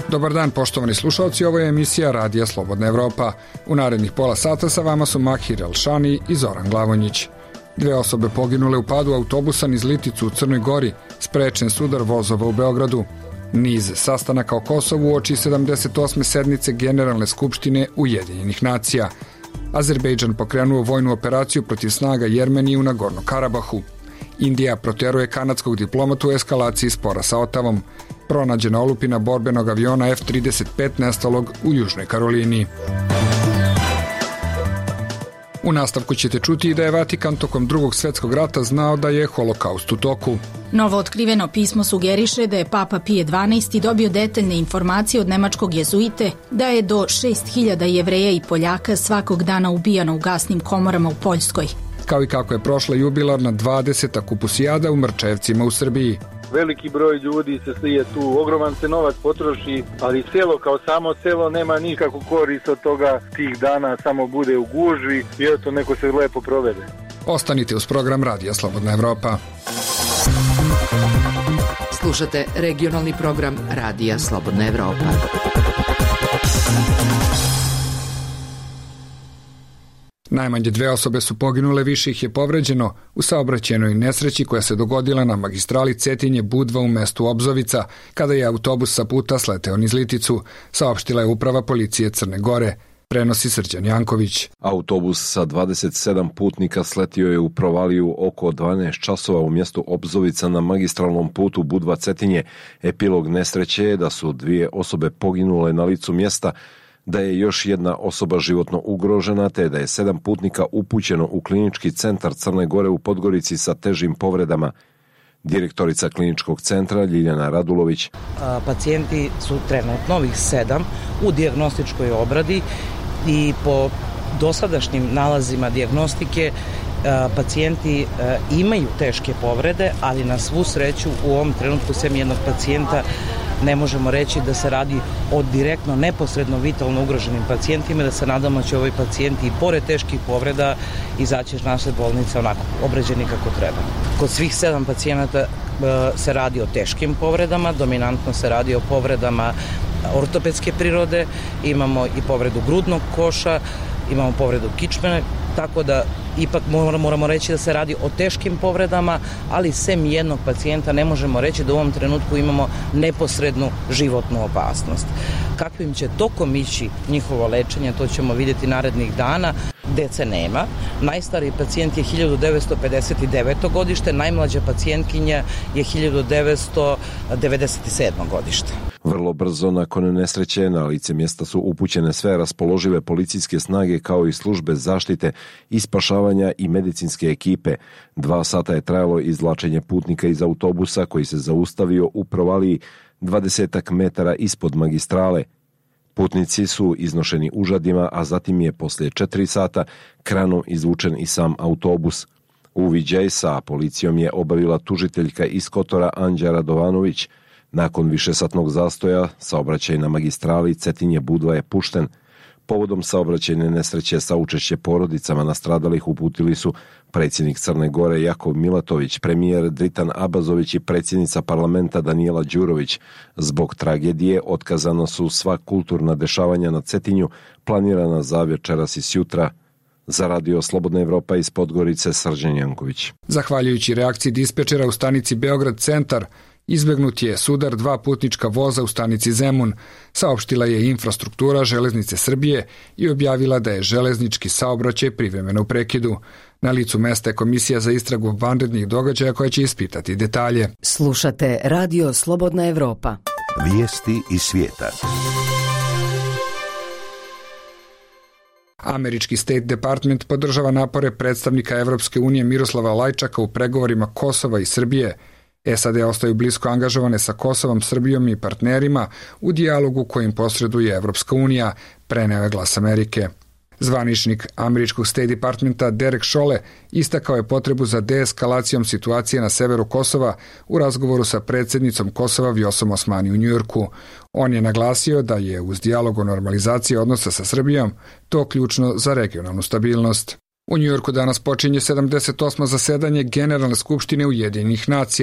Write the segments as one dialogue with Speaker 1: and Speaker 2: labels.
Speaker 1: Dobar dan, poštovani slušalci, ovo je emisija Radija Slobodna Evropa. U narednih pola sata sa vama su Mahir Elšani i Zoran Glavonjić. 2 osobe poginule u padu autobusa niz Liticu u Crnoj Gori, sprečen sudar vozova u Beogradu. Niz sastanaka o Kosovu uoči 78. sednice Generalne skupštine Ujedinjenih nacija. Azerbejdžan pokrenuo vojnu operaciju protiv snaga Jermenije u Nagorno Karabahu. Indija proteruje kanadskog diplomatu u eskalaciji spora sa Otavom. Pronađena olupina borbenog aviona F-35 nestalog u Južnoj Karolini. U nastavku ćete čuti da je Vatikan tokom Drugog svjetskog rata znao da je holokaust u toku.
Speaker 2: Novo otkriveno pismo sugeriše da je Papa Pije XII dobio detaljne informacije od nemačkog jezuite da je do 6.000 Jevreja i Poljaka svakog dana ubijano u gasnim komorama u Poljskoj.
Speaker 1: Kao i kako je prošla jubilarna 20. kupusijada u Mrčevcima u Srbiji.
Speaker 3: Veliki broj ljudi se slije tu, ogroman se novac potroši, ali selo kao samo selo nema nikakvu korist od toga, tih dana samo bude u gužvi i eto neko se lepo provede.
Speaker 1: Ostanite uz program Radija Slobodna Evropa.
Speaker 4: Slušate regionalni program Radija Slobodna Evropa.
Speaker 1: Najmanje 2 osobe su poginule, više ih je povređeno u saobraćajnoj nesreći koja se dogodila na magistrali Cetinje-Budva u mestu Obzovica, kada je autobus sa puta sleteo niz Liticu, saopštila je uprava policije Crne Gore. Prenosi Srđan Janković.
Speaker 5: Autobus sa 27 putnika sletio je u provaliju oko 12 časova u mjestu Obzovica na magistralnom putu Budva-Cetinje. Epilog nesreće je da su 2 osobe poginule na licu mjesta, da je još 1 osoba životno ugrožena, te da je 7 putnika upućeno u klinički centar Crne Gore u Podgorici sa težim povredama. Direktorica kliničkog centra Ljiljana Radulović.
Speaker 6: Pacijenti su trenutno ovih 7 u dijagnostičkoj obradi i po dosadašnjim nalazima dijagnostike pacijenti imaju teške povrede, ali na svu sreću u ovom trenutku sem jednog pacijenta ne možemo reći da se radi o direktno, neposredno vitalno ugroženim pacijentima, da se nadamo će ovi pacijenti i pored teških povreda izaći iz naše bolnice onako obrađeni kako treba. Kod svih 7 pacijenata se radi o teškim povredama, dominantno se radi o povredama ortopedske prirode, imamo i povredu grudnog koša, imamo povredu kičmene, tako da ipak moramo reći da se radi o teškim povredama, ali sem jednog pacijenta ne možemo reći da u ovom trenutku imamo neposrednu životnu opasnost. Kakvim će tokom ići njihovo lečenje, to ćemo vidjeti narednih dana. Dece nema. Najstariji pacijent je 1959. godište, najmlađa pacijentkinja je 1997. godište.
Speaker 5: Vrlo brzo nakon nesreće na lice mjesta su upućene sve raspoložive policijske snage kao i službe zaštite i spašavanja i medicinske ekipe. 2 sata je trajalo izvlačenje putnika iz autobusa koji se zaustavio u provaliji 20 metara ispod magistrale. Putnici su iznošeni užadima, a zatim je poslije 4 sata kranom izvučen i sam autobus. Uviđaj sa policijom je obavila tužiteljka iz Kotora Anđa Radovanović. Nakon višesatnog zastoja, saobraćaj na magistrali Cetinje-Budva je pušten. Povodom saobraćajne nesreće saučešće porodicama nastradalih uputili su predsjednik Crne Gore Jakov Milatović, premijer Dritan Abazović i predsjednica parlamenta Danijela Đurović. Zbog tragedije otkazana su sva kulturna dešavanja na Cetinju, planirana za večeras i sjutra. Za Radio Slobodna Evropa iz Podgorice Srđan Janković.
Speaker 1: Zahvaljujući reakciji dispečera u stanici Beograd centar, izbegnut je sudar 2 putnička voza u stanici Zemun, saopštila je Infrastruktura Železnice Srbije i objavila da je železnički saobraćaj privremeno u prekidu. Na licu mesta je Komisija za istragu vanrednih događaja koja će ispitati detalje.
Speaker 4: Slušate Radio Slobodna Evropa.
Speaker 7: Vijesti iz svijeta.
Speaker 1: Američki State Department podržava napore predstavnika Evropske unije Miroslava Lajčaka u pregovorima Kosova i Srbije. SAD ostaju blisko angažovane sa Kosovom, Srbijom i partnerima u dijalogu kojim posreduje Evropska unija, preneo je Glas Amerike. Zvaničnik američkog State Departmenta Derek Šole istakao je potrebu za deeskalacijom situacije na severu Kosova u razgovoru sa predsjednicom Kosova Vjosom Osmani u Njujorku. On je naglasio da je uz dijalog o normalizaciji odnosa sa Srbijom to ključno za regionalnu stabilnost. U Njujorku danas počinje 78. zasedanje Generalne skupštine Ujedinjenih nacija.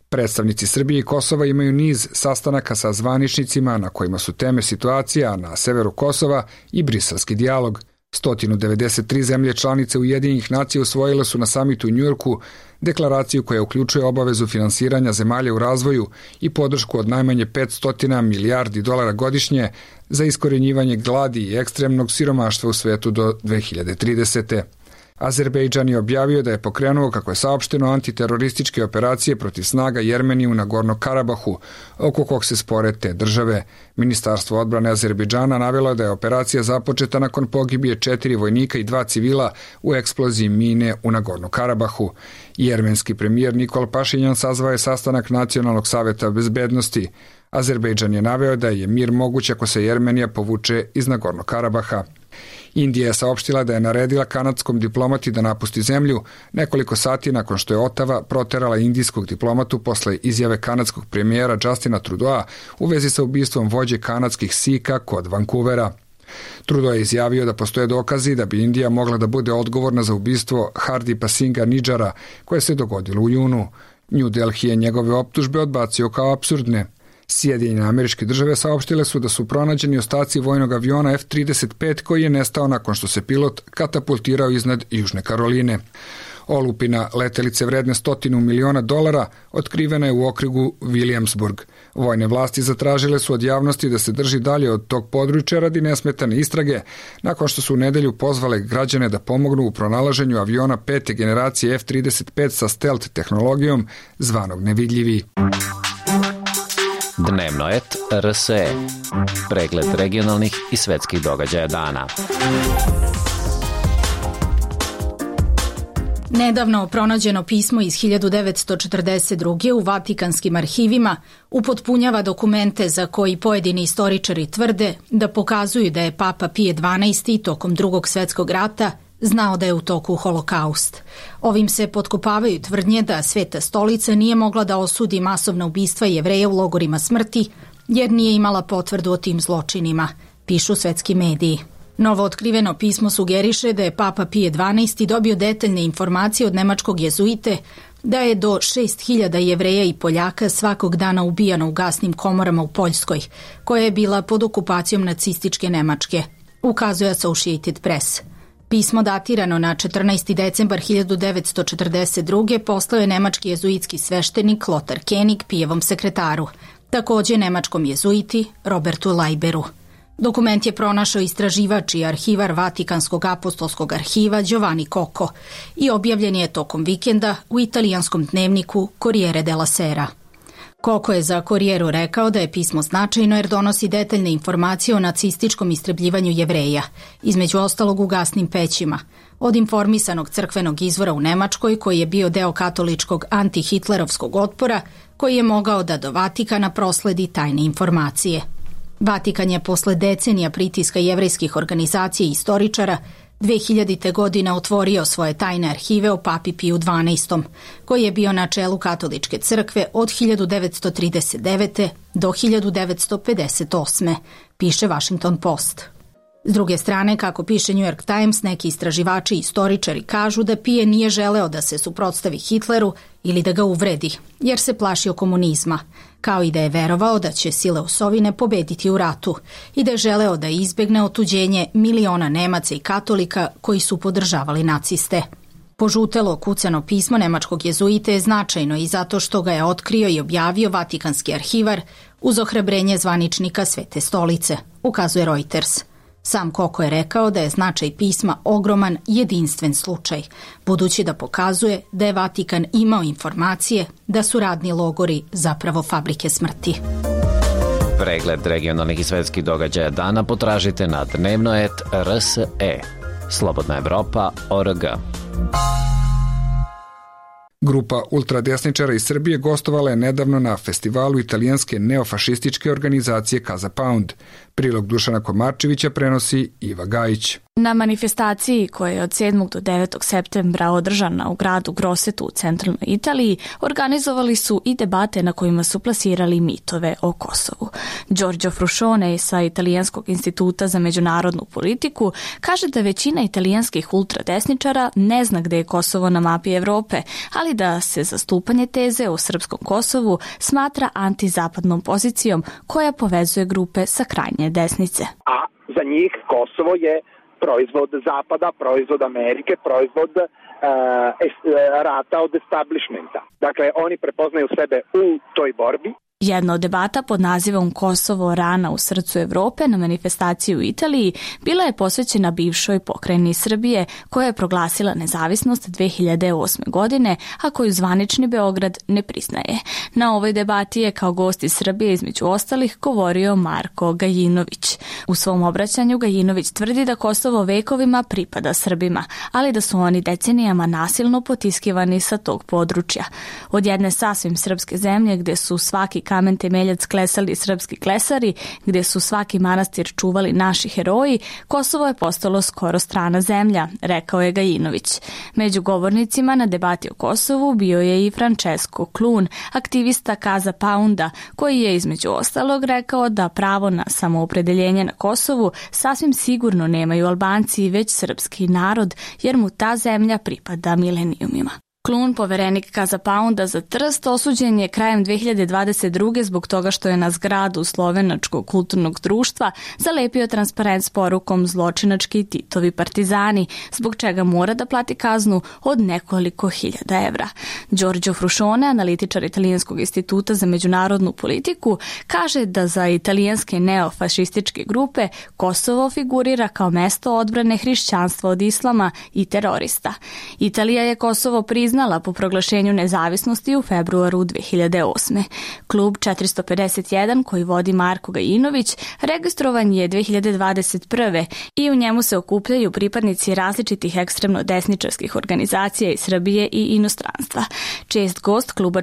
Speaker 1: Predstavnici Srbije i Kosova imaju niz sastanaka sa zvaničnicima na kojima su teme situacija na severu Kosova i briselski dijalog. 193 zemlje članice Ujedinjenih nacija usvojile su na samitu u Njujorku deklaraciju koja uključuje obavezu finansiranja zemalja u razvoju i podršku od najmanje 500 milijardi dolara godišnje za iskorjenjivanje gladi i ekstremnog siromaštva u svetu do 2030. Azerbejdžan je objavio da je pokrenuo, kako je saopšteno, antiterorističke operacije protiv snaga Jermenije u Nagorno Karabahu, oko kog se spore te države. Ministarstvo odbrane Azerbejdžana navelo da je operacija započeta nakon pogibije 4 vojnika i 2 civila u eksploziji mine u Nagorno Karabahu. Jermenski premijer Nikol Pašinjan sazvao je sastanak Nacionalnog saveta bezbednosti. Azerbejdžan je naveo da je mir moguć ako se Jermenija povuče iz Nagorno Karabaha. Indija je saopštila da je naredila kanadskom diplomati da napusti zemlju nekoliko sati nakon što je Otava proterala indijskog diplomatu posle izjave kanadskog premijera Justina Trudeau u vezi sa ubistvom vođe kanadskih Sika kod Vancouvera. Trudeau je izjavio da postoje dokazi da bi Indija mogla da bude odgovorna za ubistvo Hardipa Singha Nijjara koje se dogodilo u junu. New Delhi je njegove optužbe odbacio kao apsurdne. Sjedinjene Američke Države saopštile su da su pronađeni ostaci vojnog aviona F-35 koji je nestao nakon što se pilot katapultirao iznad Južne Karoline. Olupina letelice vredne $100 miliona otkrivena je u okrugu Williamsburg. Vojne vlasti zatražile su od javnosti da se drži dalje od tog područja radi nesmetane istrage, nakon što su u nedelju pozvale građane da pomognu u pronalaženju aviona 5. generacije F-35 sa stealth tehnologijom zvanog Nevidljivi.
Speaker 8: Dnevnoet RSE. Pregled regionalnih i svetskih događaja dana.
Speaker 2: Nedavno pronađeno pismo iz 1942. u Vatikanskim arhivima upotpunjava dokumente za koji pojedini istoričari tvrde da pokazuju da je Papa Pije XII tokom Drugog svjetskog rata znao da je u toku holokaust. Ovim se potkopavaju tvrdnje da Sveta stolica nije mogla da osudi masovna ubistva Jevreja u logorima smrti, jer nije imala potvrdu o tim zločinima, pišu svetski mediji. Novo otkriveno pismo sugeriše da je Papa Pije XII dobio detaljne informacije od nemačkog jezuite da je do 6.000 Jevreja i Poljaka svakog dana ubijano u gasnim komorama u Poljskoj, koja je bila pod okupacijom nacističke Nemačke, ukazuje Associated Press. Pismo datirano na 14. decembar 1942. poslao je nemački jezuitski sveštenik Lothar Koenig Pijevom sekretaru, takođe nemačkom jezuiti Robertu Leiberu. Dokument je pronašao istraživač i arhivar Vatikanskog apostolskog arhiva Giovanni Cocco i objavljen je tokom vikenda u italijanskom dnevniku Corriere della Sera. Cocco je za Corrieru rekao da je pismo značajno jer donosi detaljne informacije o nacističkom istrebljivanju Jevreja, između ostalog u gasnim pećima, od informisanog crkvenog izvora u Nemačkoj koji je bio deo katoličkog antihitlerovskog otpora koji je mogao da do Vatikana prosledi tajne informacije. Vatikan je posle decenija pritiska jevrejskih organizacija i istoričara 2000. godine otvorio svoje tajne arhive o Papi Piju XII, koji je bio na čelu katoličke crkve od 1939. do 1958. piše Washington Post. S druge strane, kako piše New York Times, neki istraživači i istoričari kažu da Pije nije želeo da se suprotstavi Hitleru ili da ga uvredi, jer se plašio komunizma, kao i da je verovao da će sile osovine pobediti u ratu i da je želeo da izbegne otuđenje miliona Nemaca i katolika koji su podržavali naciste. Požutelo kucano pismo nemačkog jezuite je značajno i zato što ga je otkrio i objavio Vatikanski arhivar uz ohrabrenje zvaničnika Svete stolice, ukazuje Reuters. Sam Cocco je rekao da je značaj pisma ogroman, jedinstven slučaj, budući da pokazuje da je Vatikan imao informacije da su radni logori zapravo fabrike smrti.
Speaker 8: Pregled regionalnih i svetskih događaja dana potražite na Dnevnoet RSE. Slobodna Evropa.org.
Speaker 1: Grupa ultradesničara iz Srbije gostovala je nedavno na festivalu italijanske neofašističke organizacije Casa Pound. Prilog Dušana Komarčevića prenosi Iva Gajić.
Speaker 9: Na manifestaciji koja je od 7. do 9. septembra održana u gradu Grossetu u centralnoj Italiji, organizovali su i debate na kojima su plasirali mitove o Kosovu. Giorgio Fruscione sa Italijanskog instituta za međunarodnu politiku kaže da većina italijanskih ultradesničara ne zna gde je Kosovo na mapi Evrope, ali ali da se zastupanje teze o srpskom Kosovu smatra antizapadnom pozicijom koja povezuje grupe sa krajnje desnice.
Speaker 10: A za njih Kosovo je proizvod Zapada, proizvod Amerike, proizvod rata od establishmenta. Dakle, oni prepoznaju sebe u toj borbi.
Speaker 9: Jedna od debata pod nazivom Kosovo, rana u srcu Evrope na manifestaciji u Italiji bila je posvećena bivšoj pokrajini Srbije koja je proglasila nezavisnost 2008. godine, a koju zvanični Beograd ne priznaje. Na ovoj debati je kao gost iz Srbije između ostalih govorio Marko Gajinović. U svom obraćanju Gajinović tvrdi da Kosovo vekovima pripada Srbima, ali da su oni decenijama nasilno potiskivani sa tog područja. Od jedne sasvim srpske zemlje gde su svaki kamen temeljac klesali srpski klesari, gde su svaki manastir čuvali naši heroji, Kosovo je postalo skoro strana zemlja, rekao je Gajinović. Među govornicima na debati o Kosovu bio je i Francesco Klun, aktivista Casa Pounda, koji je između ostalog rekao da pravo na samoopredeljenje na Kosovu sasvim sigurno nemaju Albanci, već srpski narod, jer mu ta zemlja pripada milenijumima. Klun, poverenik Casa Pounda za Trst, osuđen je krajem 2022. zbog toga što je na zgradu Slovenačkog kulturnog društva zalepio transparent s porukom zločinački Titovi partizani, zbog čega mora da plati kaznu od nekoliko hiljada evra. Giorgio Fruscione, analitičar Italijanskog instituta za međunarodnu politiku, kaže da za italijanske neofašističke grupe Kosovo figurira kao mesto odbrane hrišćanstva od islama i terorista. Italija je Kosovo priznala po proglašenju nezavisnosti u februaru 2008. Klub 451, koji vodi Marko Gajinović, registrovan je 2021. i u njemu se okupljaju pripadnici različitih ekstremno desničarskih organizacija iz Srbije i inostranstva. Čest gost kluba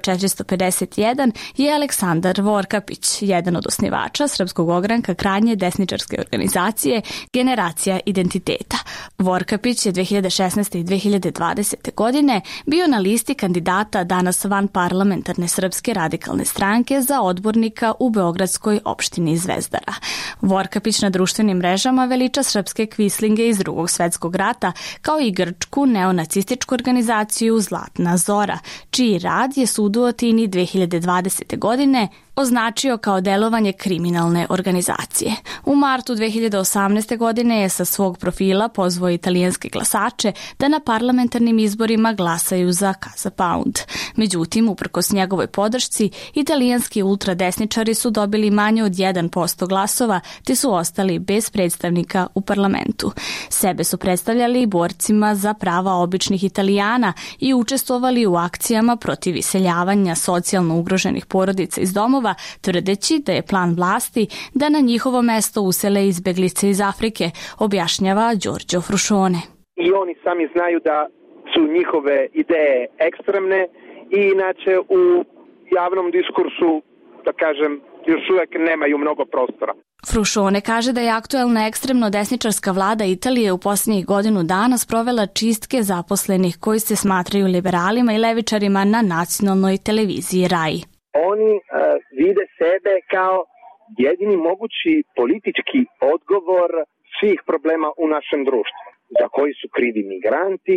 Speaker 9: 451 je Aleksandar Vorkapić, jedan od osnivača srpskog ogranka krajnje desničarske organizacije Generacija identiteta. Vorkapić je 2016. i 2020. godine bio na listi kandidata danas van parlamentarne Srpske radikalne stranke za odbornika u beogradskoj opštini Zvezdara. Vorkapić na društvenim mrežama veliča srpske kvislinge iz Drugog svetskog rata, kao i grčku neonacističku organizaciju Zlatna Zora, čiji rad je sud u Atini 2020. godine označio kao delovanje kriminalne organizacije. U martu 2018. godine je sa svog profila pozvao italijanske glasače da na parlamentarnim izborima glasaju za Casa Pound. Međutim, uprkos njegovoj podršci, italijanski ultradesničari su dobili manje od 1% glasova, te su ostali bez predstavnika u parlamentu. Sebe su predstavljali borcima za prava običnih Italijana i učestvovali u akcijama protiv iseljavanja socijalno ugroženih porodica iz domova, tvrdeći da je plan vlasti da na njihovo mesto usele izbeglice iz Afrike, objašnjava Giorgio Fruscione.
Speaker 10: I oni sami znaju da su njihove ideje ekstremne i inače u javnom diskursu, da kažem, još uvek nemaju mnogo prostora.
Speaker 9: Fruscione kaže da je aktuelna ekstremno desničarska vlada Italije u posljednjih godinu dana sprovela čistke zaposlenih koji se smatraju liberalima i levičarima na nacionalnoj televiziji RAI.
Speaker 10: Oni vide sebe kao jedini mogući politički odgovor svih problema u našem društvu, za koji su krivi migranti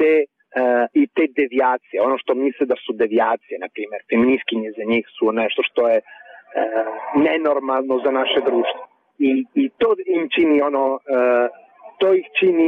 Speaker 10: i te devijacije. Ono što misle da su devijacije, na primjer, feministkinje za njih su nešto što je nenormalno za naše društvo. I to im čini to ih čini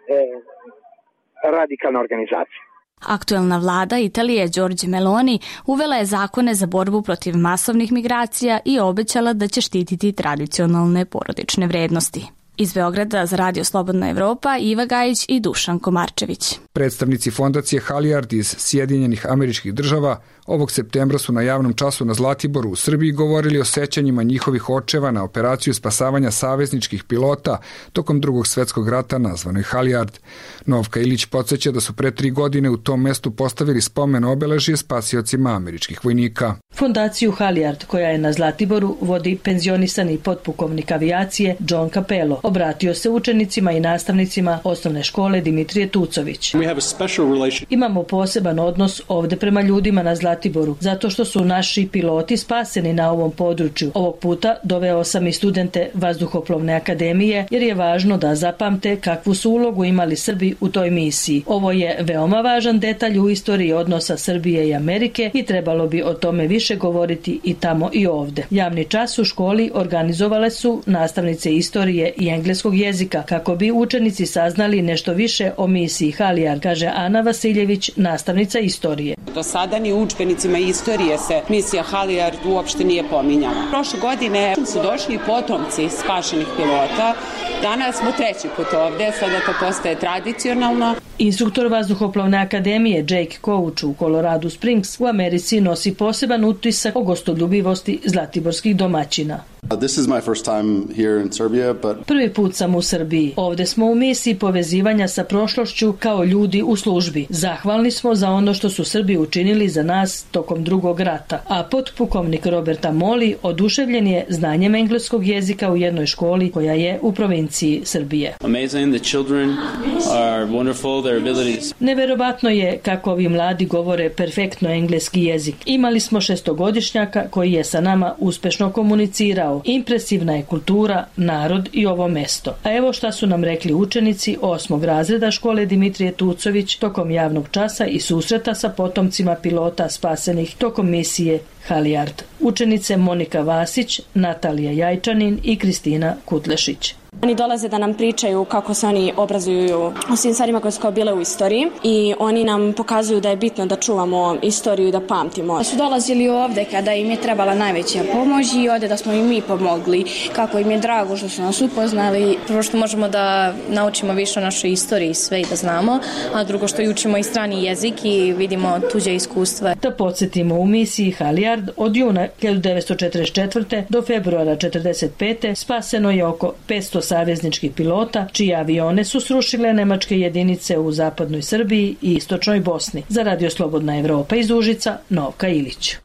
Speaker 10: radikalna organizacija.
Speaker 9: Aktuelna vlada Italije Giorgia Meloni uvela je zakone za borbu protiv masovnih migracija i obećala da će štititi tradicionalne porodične vrednosti. Iz Beograda za Radio Slobodna Evropa, Iva Gajić i Dušan Komarčević.
Speaker 1: Predstavnici fondacije Halijard iz Sjedinjenih Američkih Država ovog septembra su na javnom času na Zlatiboru u Srbiji govorili o sećanjima njihovih očeva na operaciju spasavanja savezničkih pilota tokom Drugog svetskog rata nazvanoj Halijard. Novka Ilić podsjeća da su pre 3 godine u tom mestu postavili spomen obeležje spasiocima američkih vojnika.
Speaker 11: Fondaciju Halijard, koja je na Zlatiboru, vodi penzionisani potpukovnik avijacije John Capello. obratio se učenicima i nastavnicima osnovne škole Dimitrije Tucović. Imamo poseban odnos ovde prema ljudima na Zlatiboru, zato što su naši piloti spaseni na ovom području. Ovog puta doveo sam i studente Vazduhoplovne akademije, jer je važno da zapamte kakvu su ulogu imali Srbi u toj misiji. Ovo je veoma važan detalj u istoriji odnosa Srbije i Amerike i trebalo bi o tome više govoriti i tamo i ovde. Javni čas u školi organizovale su nastavnice istorije i engleskog jezika kako bi učenici saznali nešto više o misiji Halijard, kaže Ana Vasiljević, nastavnica istorije.
Speaker 12: Do sada ni u udžbenicima istorije se misija Halijard uopšte nije pominjala. Prošle godine su došli potomci spašenih pilota. Danas smo treći put ovde, sada to postaje tradicionalno.
Speaker 11: Instruktor Vazduhoplovne akademije Jake Coach u Colorado Springs u Americi nosi poseban utisak o gostoljubivosti zlatiborskih domaćina. Prvi put sam u Srbiji. Ovde smo u misiji povezivanja sa prošlošću kao ljudi u službi. Zahvalni smo za ono što su Srbi učinili za nas tokom drugog rata. A potpukovnik Roberta Moli oduševljen je znanjem engleskog jezika u jednoj školi koja je u provinciji Srbije. Neverovatno je kako ovi mladi govore perfektno engleski jezik. Imali smo 6-godišnjaka koji je sa nama uspešno komunicirao. Impresivna je kultura, narod i ovo mesto. A evo šta su nam rekli učenici 8. razreda škole Dimitrije Tucović tokom javnog časa i susreta sa potomcima pilota spasenih tokom misije Halijard. Učenice Monika Vasić, Natalija Jajčanin i Kristina Kutlešić.
Speaker 13: Oni dolaze da nam pričaju kako se oni obrazuju o svim stvarima koje su kao bile u istoriji i oni nam pokazuju da je bitno da čuvamo istoriju i da pamtimo. Su dolazili ovde kada im je trebala najveća pomoć i ovde da smo im mi pomogli. Kako im je drago što su nas upoznali. Prvo što možemo da naučimo više o našoj istoriji sve i da znamo, a drugo što i učimo i strani jezik i vidimo tuđe iskustva.
Speaker 11: Da podsjetimo, u misiji Halijard od juna 1944. do februara 1945. spaseno je oko 500 savezničkih pilota, čije avione su srušile nemačke jedinice u zapadnoj Srbiji i istočnoj Bosni. Za Radio Slobodna Evropa iz Užica, Novka Ilić.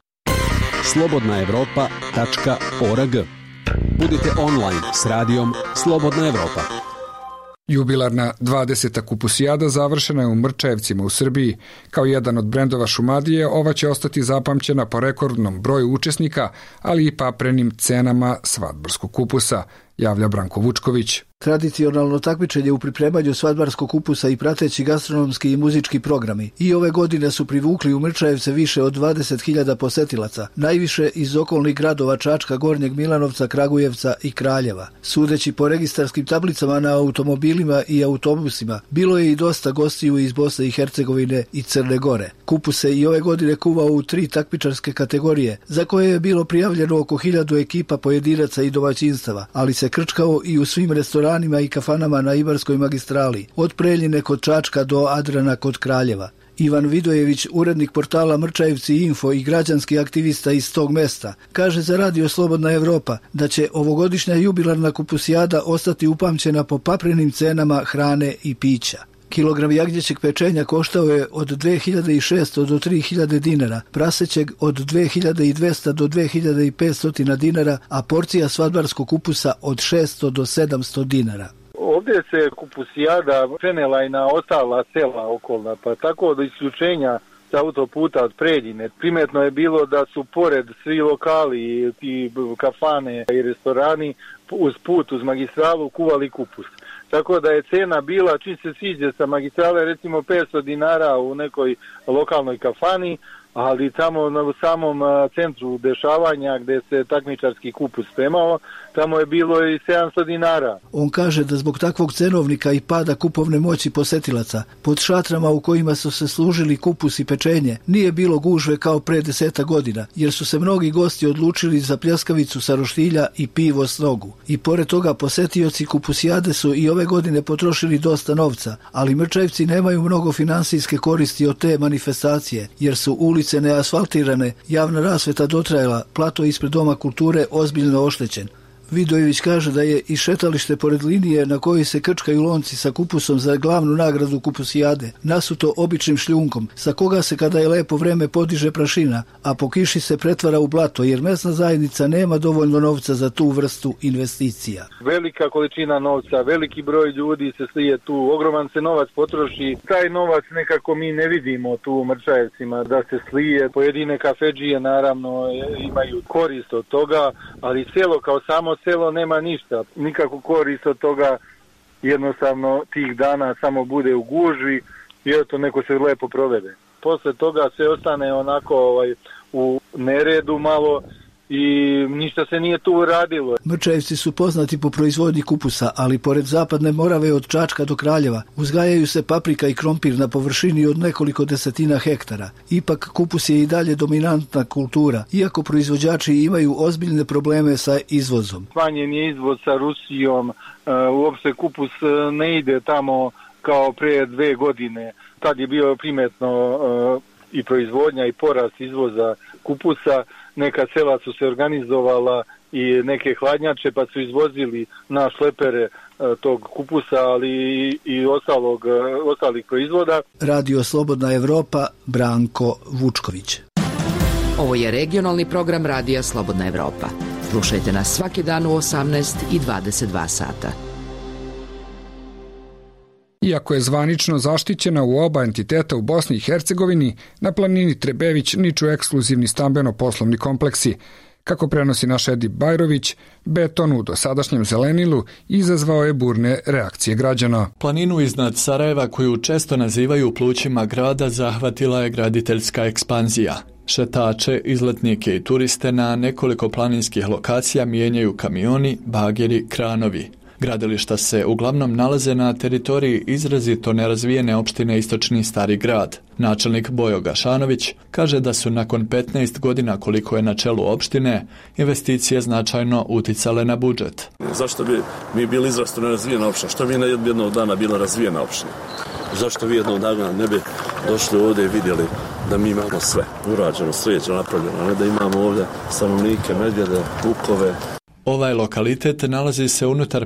Speaker 14: slobodnaevropa.org. Budite online s radijom Slobodna Evropa.
Speaker 1: Jubilarna 20. kupusijada završena je u Mrčajevcima u Srbiji. Kao jedan od brendova Šumadije, ova će ostati zapamćena po rekordnom broju učesnika, ali i paprenim cenama svadbarskog kupusa, javlja Branko Vučković.
Speaker 15: Tradicionalno takmičenje u pripremanju svadbarskog kupusa i prateći gastronomski i muzički programi. I ove godine su privukli u Mrčajevce više od 20.000 posetilaca, najviše iz okolnih gradova Čačka, Gornjeg Milanovca, Kragujevca i Kraljeva. Sudeći po registarskim tablicama na automobilima i autobusima, bilo je i dosta gostiju iz Bosne i Hercegovine i Crne Gore. Kupus se i ove godine kuvao u 3 takmičarske kategorije, za koje je bilo prijavljeno oko 1000 ekipa pojedinaca i domaćinstava, ali se krčkao i u svim restoranima i kafanama na Ibarskoj magistrali, od Preljine kod Čačka do Adrana kod Kraljeva. Ivan Vidojević, urednik portala Mrčajevci Info i građanski aktivista iz tog mesta, kaže za Radio Slobodna Evropa da će ovogodišnja jubilarna kupusijada ostati upamćena po paprenim cenama hrane i pića. Kilogram jagnjećeg pečenja koštao je od 2600 do 3000 dinara, prasećeg od 2200 do 2500 dinara, a porcija svadbarskog kupusa od 600 do 700 dinara.
Speaker 3: Ovdje se kupusijada prenela i na ostala sela okolna, pa tako od isključenja sa autoputa od Preljine. Primetno je bilo da su pored svi lokali i kafane i restorani uz put, uz magistralu kuvali kupus. Tako da je cena bila, čim se siđe sa magistrale, recimo 500 dinara u nekoj lokalnoj kafani, ali tamo na samom centru dešavanja gde se takmičarski kupus spremao, tamo je bilo i 700 dinara.
Speaker 15: On kaže da zbog takvog cenovnika i pada kupovne moći posetilaca, pod šatrama u kojima su se služili kupus i pečenje, nije bilo gužve kao pre 10 godina, jer su se mnogi gosti odlučili za pljeskavicu sa roštilja i pivo s nogu. I pored toga posetioci kupusijade su i ove godine potrošili dosta novca, ali Mrčajevci nemaju mnogo finansijske koristi od te manifestacije, jer su ulice neasfaltirane, javna rasveta dotrajala, plato ispred Doma kulture ozbiljno oštećen. Vidojević kaže da je i šetalište pored linije na kojoj se krčkaju lonci sa kupusom za glavnu nagradu kupusijade nasuto običnim šljunkom, sa koga se kada je lepo vreme podiže prašina, a po kiši se pretvara u blato, jer mesna zajednica nema dovoljno novca za tu vrstu investicija.
Speaker 3: Velika količina novca, veliki broj ljudi se slije tu, ogroman se novac potroši. Taj novac nekako mi ne vidimo tu u Mrčajevcima da se slije. Pojedine kafedžije naravno imaju korist od toga, ali selo kao samo selo nema ništa. Nikakvu korist od toga, jednostavno tih dana samo bude u gužvi i eto neko se lepo provede. Posle toga sve ostane onako u neredu malo i ništa se nije tu radilo.
Speaker 15: Mrčajevci su poznati po proizvodnji kupusa, ali pored Zapadne Morave od Čačka do Kraljeva uzgajaju se paprika i krompir na površini od nekoliko desetina hektara. Ipak kupus je i dalje dominantna kultura, iako proizvođači imaju ozbiljne probleme sa izvozom.
Speaker 3: Smanjen je izvoz sa Rusijom, uopšte kupus ne ide tamo kao pre 2 godine. Tad je bio primetno i proizvodnja i porast izvoza kupusa. Neka sela su se organizovala i neke hladnjače pa su izvozili na šlepere tog kupusa, ali i ostalih proizvoda.
Speaker 15: Radio Slobodna Evropa, Branko Vučković.
Speaker 4: Ovo je regionalni program Radija Slobodna Evropa. Slušajte nas svaki dan u 18 i 22 sata.
Speaker 1: Iako je zvanično zaštićena u oba entiteta u Bosni i Hercegovini, na planini Trebević niču ekskluzivni stambeno-poslovni kompleksi. Kako prenosi naš Edip Bajrović, beton u dosadašnjem zelenilu izazvao je burne reakcije građana.
Speaker 16: Planinu iznad Sarajeva, koju često nazivaju plućima grada, zahvatila je graditeljska ekspanzija. Šetače, izletnike i turiste na nekoliko planinskih lokacija mijenjaju kamioni, bageri, kranovi. Gradilišta se uglavnom nalaze na teritoriji izrazito nerazvijene opštine Istočni Stari grad. Načelnik Bojo Gašanović kaže da su nakon 15 godina koliko je na čelu opštine investicije značajno uticale na budžet.
Speaker 17: Zašto bi mi bili izrazito nerazvijena opština? Što bi jednog dana bila razvijena opština? Zašto vi jednog dana ne bi došli ovdje i vidjeli da mi imamo sve urađeno, sređeno, napravljeno, a ne da imamo ovdje stanovnike, medvjede, vukove.
Speaker 16: Ovaj lokalitet nalazi se unutar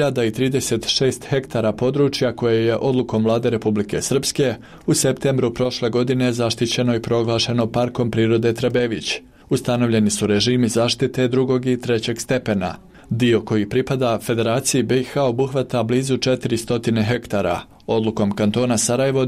Speaker 16: 5036 hektara područja koje je odlukom Vlade Republike Srpske u septembru prošle godine zaštićeno i proglašeno Parkom prirode Trebević. Ustanovljeni su režimi zaštite 2. i 3. stepena. Dio koji pripada Federaciji BiH obuhvata blizu 400 hektara. Odlukom kantona Sarajevo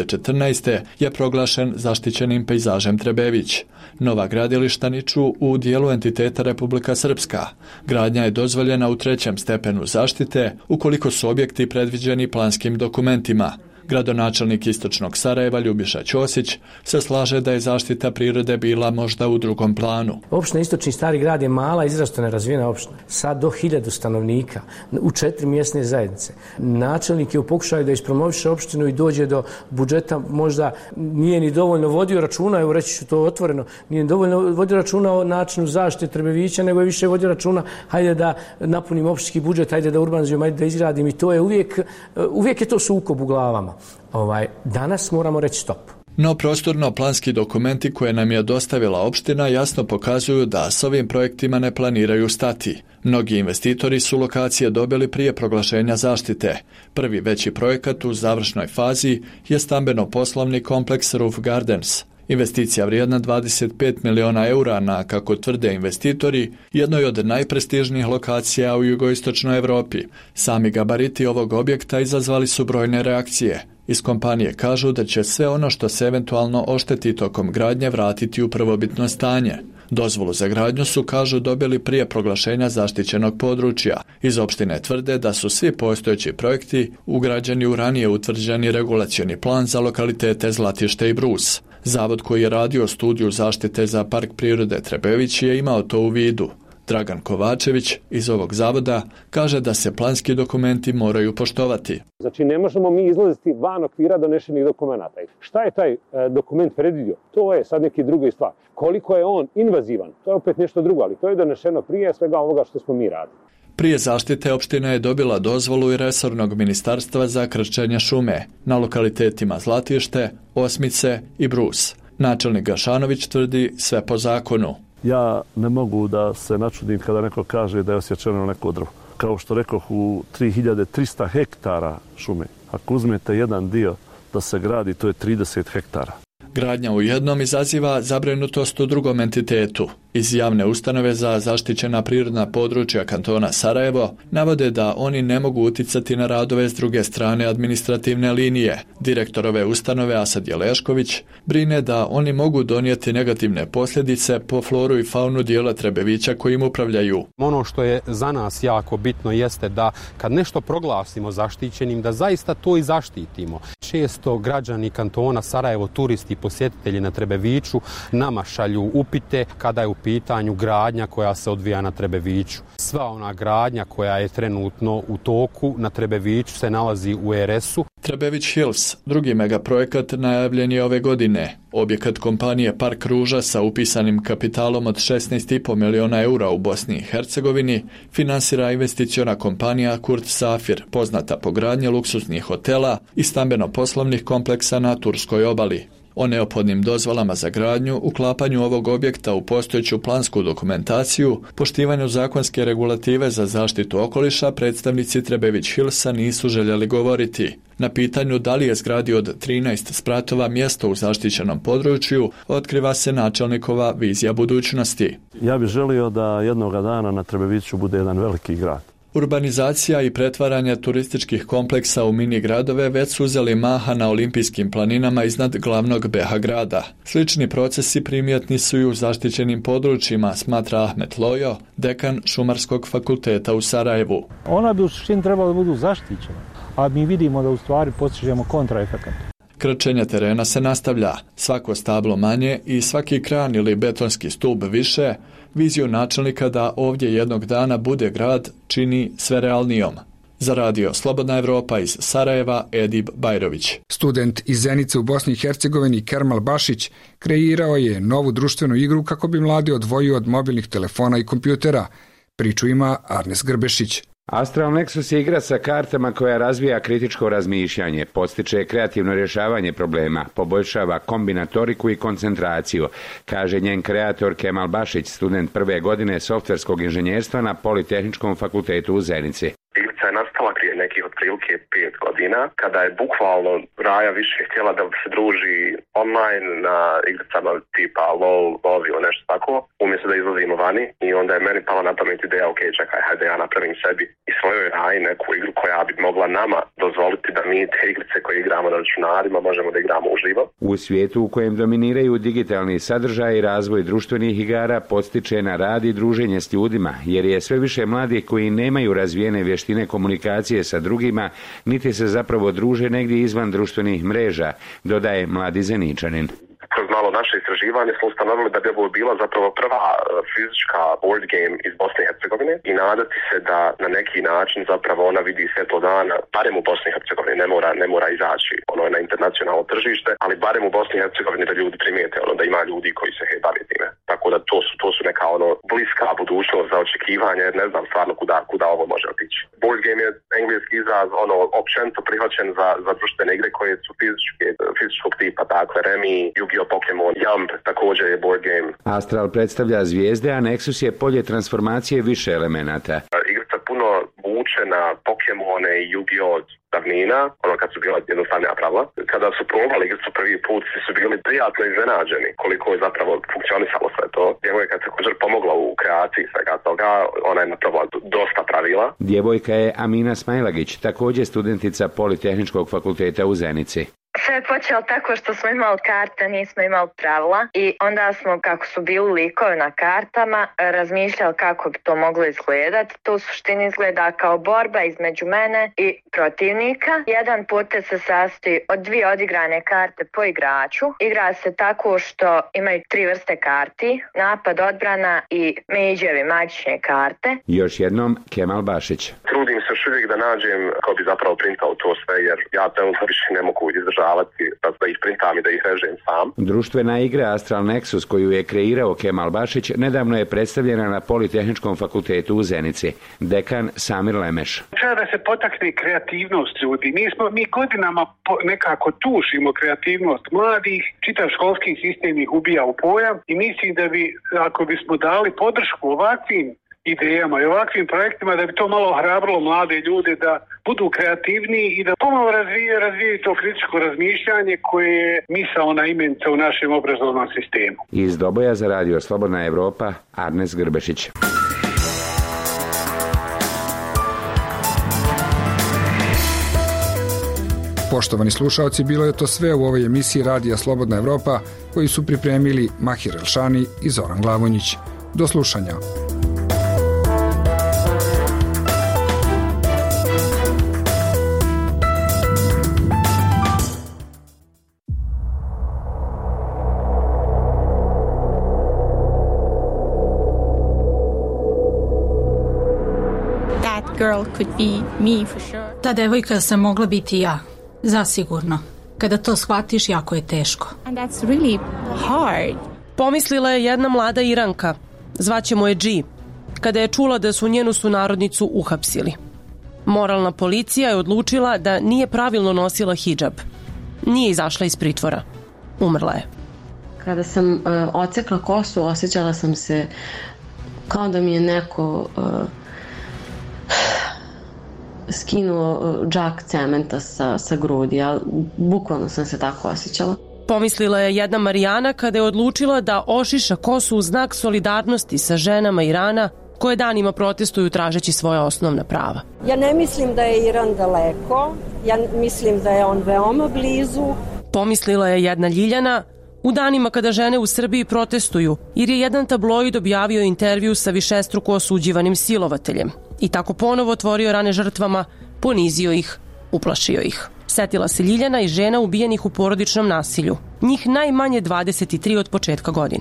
Speaker 16: 2014. je proglašen zaštićenim pejzažem Trebević. Nova gradilišta niču u dijelu entiteta Republika Srpska. Gradnja je dozvoljena u 3. stepenu zaštite ukoliko su objekti predviđeni planskim dokumentima. Gradonačelnik Istočnog Sarajeva Ljubiša Ćosić se slaže da je zaštita prirode bila možda u drugom planu.
Speaker 18: Opština Istočni Stari grad je mala, izrazito nerazvijena opština, sad do 1000 stanovnika, u 4 mjesne zajednice. Načelnik je u pokušaju da ispromoviše opštinu i dođe do budžeta, možda nije ni dovoljno vodio računa, evo reći ću to otvoreno, nije dovoljno vodio računa o načinu zaštite Trebevića, nego je više vodio računa, hajde da napunim opštinski budžet, hajde da urbanizujem, hajde da izgradim, i to je uvijek je to sukob u glavama. Danas moramo reći stop.
Speaker 16: No prostorno-planski dokumenti koje nam je dostavila opština jasno pokazuju da s ovim projektima ne planiraju stati. Mnogi investitori su lokacije dobili prije proglašenja zaštite. Prvi veći projekat u završnoj fazi je stambeno-poslovni kompleks Roof Gardens. Investicija vrijedna 25 miliona eura na, kako tvrde investitori, jednoj od najprestižnijih lokacija u jugoistočnoj Evropi. Sami gabariti ovog objekta izazvali su brojne reakcije. Iz kompanije kažu da će sve ono što se eventualno ošteti tokom gradnje vratiti u prvobitno stanje. Dozvolu za gradnju su, kažu, dobili prije proglašenja zaštićenog područja. Iz opštine tvrde da su svi postojeći projekti ugrađeni u ranije utvrđeni regulacioni plan za lokalitete Zlatište i Brus. Zavod koji je radio studiju zaštite za Park prirode Trebević je imao to u vidu. Dragan Kovačević iz ovog zavoda kaže da se planski dokumenti moraju poštovati.
Speaker 19: Znači ne možemo mi izlaziti van okvira donešenih dokumenata. Šta je taj dokument predvidio? To je sad neki druga stvar. Koliko je on invazivan? To je opet nešto drugo, ali to je donešeno prije svega ovoga što smo mi radili.
Speaker 16: Prije zaštite opština je dobila dozvolu i resornog ministarstva za krčenje šume na lokalitetima Zlatište, Osmice i Brus. Načelnik Gašanović tvrdi sve po zakonu.
Speaker 20: Ja ne mogu da se načudim kada neko kaže da je osječeno neko drvo. Kao što rekoh, u 3300 hektara šume. Ako uzmete jedan dio da se gradi, to je 30 hektara.
Speaker 16: Gradnja u jednom izaziva zabrinutost u drugom entitetu. Iz javne ustanove za zaštićena prirodna područja kantona Sarajevo navode da oni ne mogu uticati na radove s druge strane administrativne linije. Direktor ove ustanove Asad Jelešković brine da oni mogu donijeti negativne posljedice po floru i faunu dijela Trebevića kojim upravljaju.
Speaker 21: Ono što je za nas jako bitno jeste da kad nešto proglasimo zaštićenim, da zaista to i zaštitimo. Često građani kantona Sarajevo, turisti, posjetitelji na Trebeviću nama šalju upite kada je u pitanju gradnja koja se odvija na Trebeviću. Sva ona gradnja koja je trenutno u toku na Trebeviću se nalazi u RS-u.
Speaker 16: Trebević Hills, drugi megaprojekat, najavljen je ove godine. Objekat kompanije Park Ruža sa upisanim kapitalom od 16,5 miliona eura u Bosni i Hercegovini finansira investiciona kompanija Kurt Safir, poznata po gradnji luksuznih hotela i stambeno-poslovnih kompleksa na Turskoj obali. O neophodnim dozvolama za gradnju, uklapanju ovog objekta u postojeću plansku dokumentaciju, poštivanju zakonske regulative za zaštitu okoliša, predstavnici Trebević Hillsa nisu željeli govoriti. Na pitanju da li je zgradi od 13 spratova mjesto u zaštićenom području, otkriva se načelnikova vizija budućnosti.
Speaker 20: Ja bih želio da jednoga dana na Trebeviću bude jedan veliki grad.
Speaker 16: Urbanizacija i pretvaranje turističkih kompleksa u mini gradove već su uzeli maha na olimpijskim planinama iznad glavnog BH grada. Slični procesi primjetni su i u zaštićenim područjima, smatra Ahmet Lojo, dekan Šumarskog fakulteta u Sarajevu.
Speaker 22: Ona bi u suštini trebala da budu zaštićena, a mi vidimo da u stvari postižemo kontraefekat.
Speaker 16: Krčenje terena se nastavlja. Svako stablo manje i svaki kran ili betonski stup više, viziju načelnika da ovdje jednog dana bude grad čini sve realnijom. Za radio Slobodna Evropa iz Sarajeva, Edib Bajrović.
Speaker 1: Student iz Zenice u Bosni i Hercegovini Kermal Bašić kreirao je novu društvenu igru kako bi mladi odvojio od mobilnih telefona i kompjutera. Priču ima Arnes Grbešić.
Speaker 23: Astral Nexus je igra sa kartama koja razvija kritičko razmišljanje, podstiče kreativno rješavanje problema, poboljšava kombinatoriku i koncentraciju, kaže njen kreator Kemal Bašić, student prve godine softverskog inženjerstva na Politehničkom fakultetu u Zenici.
Speaker 24: Igrica je nastala prije nekih otprilike 5 godina, kada je bukvalno Raja više htjela da se druži online na igricama tipa LOL, LOL ili nešto tako, umjesto da izlazimo vani. I onda je meni pala na pamet ideja, ok, čekaj, hajde ja napravim sebi i svojoj Raji neku igru koja bi mogla nama dozvoliti da mi te igrice koje igramo na računarima možemo da igramo uživo.
Speaker 23: U svijetu u kojem dominiraju digitalni sadržaj i razvoj društvenih igara podstiče na rad i druženje s ljudima, jer je sve više mladih koji nemaju razvijene vještine komunikacije sa drugima, niti se zapravo druže negdje izvan društvenih mreža, dodaje mladi Zeničanin.
Speaker 24: Kroz malo naše istraživanje smo ustanovili da bi ovo bila zapravo prva fizička board game iz Bosne i Hercegovine i nadati se da na neki način zapravo ona vidi svjetlo dana, barem u Bosni i Hercegovini, ne mora izaći na internacionalno tržište, ali barem u Bosni i Hercegovini da ljudi primijete da ima ljudi koji se bave time. Tako da to su neka bliska budućnost za očekivanje, jer ne znam stvarno kuda ovo može otići. Board game je engleski izraz općenito prihvaćen za društvene igre koje su fizičkog tipa, dakle Remi, Yu-Gi-Oh, Pokemon, Jump također je board game.
Speaker 23: Astral predstavlja zvijezde, a Nexus je polje transformacije više elemenata.
Speaker 24: Igrica puno vuče na Pokemone i Yu-Gi-Oh davnina, kad su bila jednostavnija pravila. Kada su probali igricu prvi put, svi su bili prijatno iznenađeni koliko je zapravo funkcionisalo sve to. Djevojka je također pomogla u kreaciji svega toga, ona je napravila dosta pravila.
Speaker 23: Djevojka je Amina Smajlagić, također studentica Politehničkog fakulteta u Zenici.
Speaker 25: Sve je počelo tako što smo imali karte, nismo imali pravila i onda smo, kako su bili likovi na kartama, razmišljali kako bi to moglo izgledati. To u suštini izgleda kao borba između mene i protivnika. Jedan potez se sastoji od 2 odigrane karte po igraču. Igra se tako što imaju 3 vrste karti, napad, odbrana i međevi, magične karte.
Speaker 23: Još jednom Kemal Bašić.
Speaker 24: Trudim se još uvijek da nađem kako bi zapravo printao to sve, jer ja trenutno više ne mogu izdržavati davati, da ih printam i da ih režem sam.
Speaker 23: Društvena igra Astral Nexus koju je kreirao Kemal Bašić nedavno je predstavljena na Politehničkom fakultetu u Zenici. Dekan Samir Lemeš.
Speaker 2: Treba da se potakne kreativnost ljudi. Mi godinama nekako tušimo kreativnost mladih, čitav školski sistem ih ubija u pojam i mislim da bi, ako bismo dali podršku ovakvim idejama i ovakvim projektima, da bi to malo ohrabrilo mlade ljude da budu kreativniji i da pomalo razvijaju to kritičko razmišljanje koje je misaona imenica u našem obrazovnom sistemu.
Speaker 23: Iz Doboja za Radio Slobodna Evropa, Arnes Grbešić.
Speaker 1: Poštovani slušalci, bilo je to sve u ovoj emisiji Radija Slobodna Evropa koju su pripremili Mahir Elšani i Zoran Glavonjić. Do slušanja.
Speaker 5: Ta devojka sam mogla biti ja, zasigurno. Kada to shvatiš, jako je teško.
Speaker 6: Pomislila je jedna mlada Iranka, zvaćemo je G, kada je čula da su njenu sunarodnicu uhapsili. Moralna policija je odlučila da nije pravilno nosila hidžab. Nije izašla iz pritvora. Umrla je.
Speaker 7: Kada sam odsekla kosu, osjećala sam se kao da mi je neko skinuo džak cementa sa grudi, ali bukvalno sam se tako osjećala.
Speaker 6: Pomislila je jedna Marijana kada je odlučila da ošiša kosu u znak solidarnosti sa ženama Irana koje danima protestuju tražeći svoja osnovna prava.
Speaker 8: Ja ne mislim da je Iran daleko, ja mislim da je on veoma blizu.
Speaker 6: Pomislila je jedna Ljiljana u danima kada žene u Srbiji protestuju jer je jedan tabloid objavio intervju sa višestruko osuđivanim silovateljem i tako ponovo otvorio rane žrtvama, ponizio ih, uplašio ih. Setila se Ljiljana i žena ubijenih u porodičnom nasilju. Njih najmanje 23 od početka godine.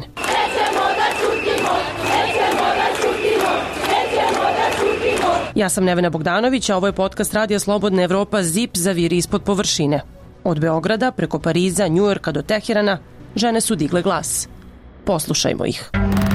Speaker 6: Ja sam Nevena Bogdanović, a ovo je podcast Radija Slobodna Evropa Zip zaviri ispod površine. Od Beograda, preko Pariza, Njujorka do Teherana, žene su digle glas. Poslušajmo ih.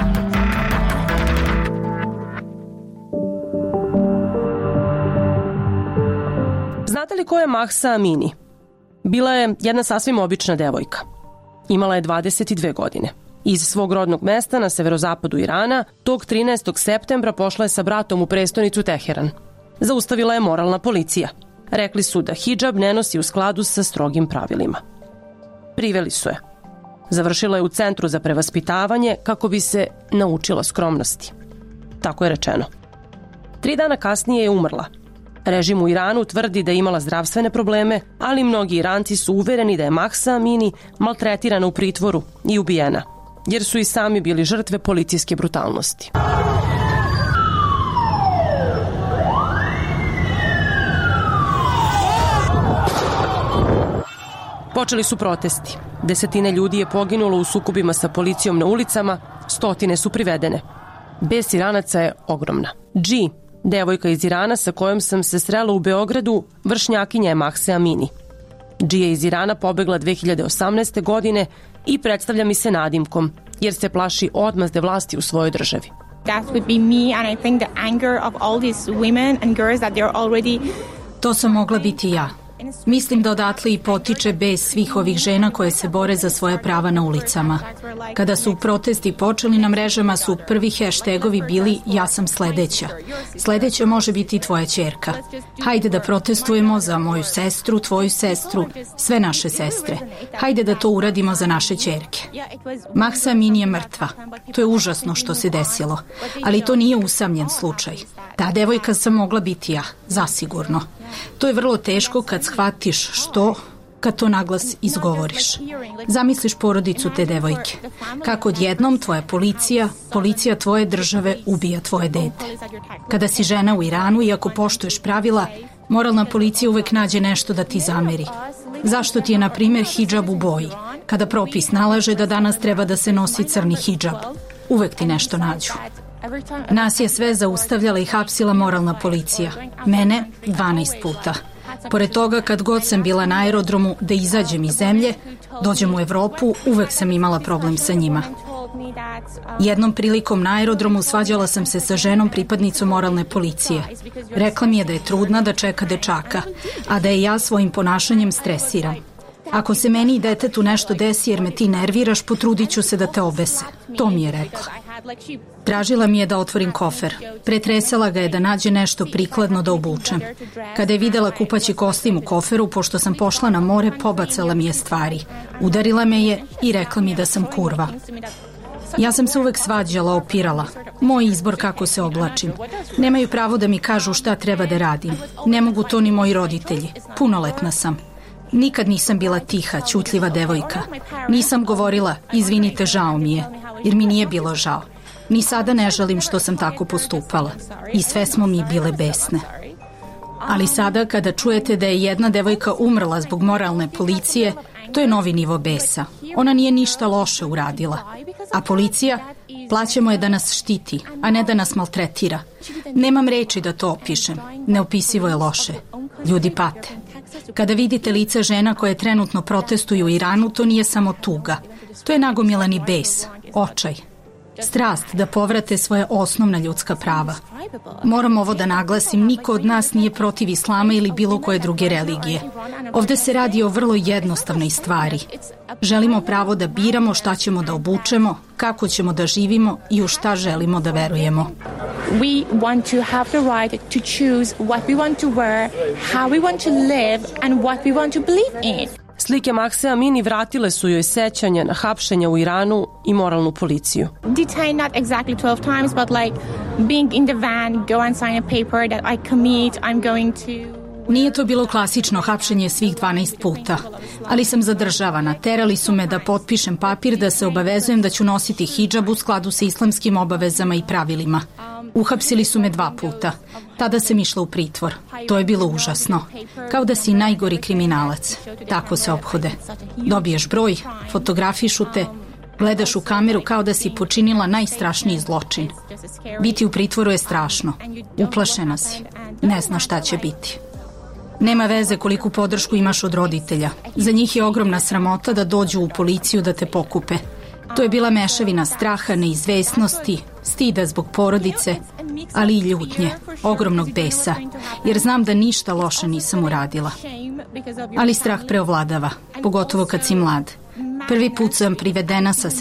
Speaker 6: Znate li ko je Mahsa Amini? Bila je jedna sasvim obična devojka. Imala je 22 godine. Iz svog rodnog mesta na severozapadu Irana, tog 13. septembra pošla je sa bratom u prestonicu Teheran. Zaustavila je moralna policija. Rekli su da hidžab ne nosi u skladu sa strogim pravilima. Priveli su je. Završila je u centru za prevaspitavanje kako bi se naučila skromnosti. Tako je rečeno. 3 dana kasnije je umrla. Režim u Iranu tvrdi da je imala zdravstvene probleme, ali mnogi Iranci su uvereni da je Mahsa Amini maltretirana u pritvoru i ubijena, jer su i sami bili žrtve policijske brutalnosti. Počeli su protesti. 10 ljudi je poginulo u sukobima sa policijom na ulicama, 100 su privedene. Bes Iranaca je ogromna. G, devojka iz Irana sa kojom sam se srela u Beogradu, vršnjakinja je Mahse Amini. G je iz Irana pobegla 2018. godine i predstavlja mi se nadimkom, jer se plaši odmazde vlasti u svojoj državi.
Speaker 5: To sam mogla biti ja. Mislim da odatle i potiče bes svih ovih žena koje se bore za svoje prava na ulicama. Kada su protesti počeli na mrežama su prvi hashtagovi bili ja sam sledeća. Sledeća može biti i tvoja ćerka. Hajde da protestujemo za moju sestru, tvoju sestru, sve naše sestre. Hajde da to uradimo za naše ćerke. Mahsa Amini je mrtva. To je užasno što se desilo. Ali to nije usamljen slučaj. Ta devojka sam mogla biti ja, zasigurno. To je vrlo teško kad shvatiš što, kad to naglas izgovoriš. Zamisliš porodicu te devojke. Kako odjednom tvoja policija tvoje države ubija tvoje dete. Kada si žena u Iranu i ako poštuješ pravila, moralna policija uvek nađe nešto da ti zameri. Zašto ti je, na primjer, hidžab u boji? Kada propis nalaže da danas treba da se nosi crni hidžab, uvek ti nešto nađu. Nas je sve zaustavljala i hapsila moralna policija. Mene 12 puta. Pored toga, kad god sam bila na aerodromu da izađem iz zemlje, dođem u Evropu, uvek sam imala problem sa njima. Jednom prilikom na aerodromu svađala sam se sa ženom pripadnicom moralne policije. Rekla mi je da je trudna, da čeka dečaka, a da je ja svojim ponašanjem stresiram. Ako se meni i detetu nešto desi jer me ti nerviraš, potrudit ću se da te obese. To mi je rekla. Tražila mi je da otvorim kofer. Pretresala ga je da nađe nešto prikladno da obučem. Kada je videla kupaći kostim u koferu, pošto sam pošla na more, pobacala mi je stvari. Udarila me je i rekla mi da sam kurva. Ja sam se uvek svađala, opirala. Moj izbor kako se oblačim. Nemaju pravo da mi kažu šta treba da radim. Ne mogu to ni moji roditelji. Punoletna sam. Nikad nisam bila tiha, ćutljiva devojka. Nisam govorila, izvinite, žao mi je, jer mi nije bilo žao. Ni sada ne žalim što sam tako postupala. I sve smo mi bile besne. Ali sada, kada čujete da je jedna devojka umrla zbog moralne policije, to je novi nivo besa. Ona nije ništa loše uradila. A policija, plaćamo je da nas štiti, a ne da nas maltretira. Nemam reči da to opišem. Neopisivo je loše. Ljudi pate. Kada vidite lica žena koje trenutno protestuju u Iranu, to nije samo tuga. To je nagomilani bes, očaj. Strast da povrate svoje osnovna ljudska prava. Moram ovo da naglasim, niko od nas nije protiv islama ili bilo koje druge religije. Ovde se radi o vrlo jednostavnoj stvari. Želimo pravo da biramo šta ćemo da obučemo, kako ćemo da živimo i u šta želimo da verujemo.
Speaker 9: We want to have the right to choose what we want to wear, how we want to live and what we want to believe in.
Speaker 6: Slike Mahse Amini vratile su joj sećanje na hapšenja u Iranu i moralnu policiju.
Speaker 9: Detained not exactly 12 times, but like being in the van, go and sign a paper that I commit, I'm going to...
Speaker 5: Nije to bilo klasično hapšenje svih 12 puta, ali sam zadržavana. Terali su me da potpišem papir da se obavezujem da ću nositi hidžab u skladu sa islamskim obavezama i pravilima. Uhapsili su me 2 puta. Tada sam išla u pritvor. To je bilo užasno. Kao da si najgori kriminalac. Tako se ophode. Dobiješ broj, fotografišu te, gledaš u kameru kao da si počinila najstrašniji zločin. Biti u pritvoru je strašno. Uplašena si. Ne znaš šta će biti. Nema veze koliku podršku imaš od roditelja. Za njih je ogromna sramota da dođu u policiju da te pokupe. To je bila mešavina straha, neizvesnosti, stida zbog porodice, ali i ljutnje, ogromnog besa, jer znam da ništa loše nisam uradila. Ali strah preovladava, pogotovo kad si mlad. Prvi put sam privedena sa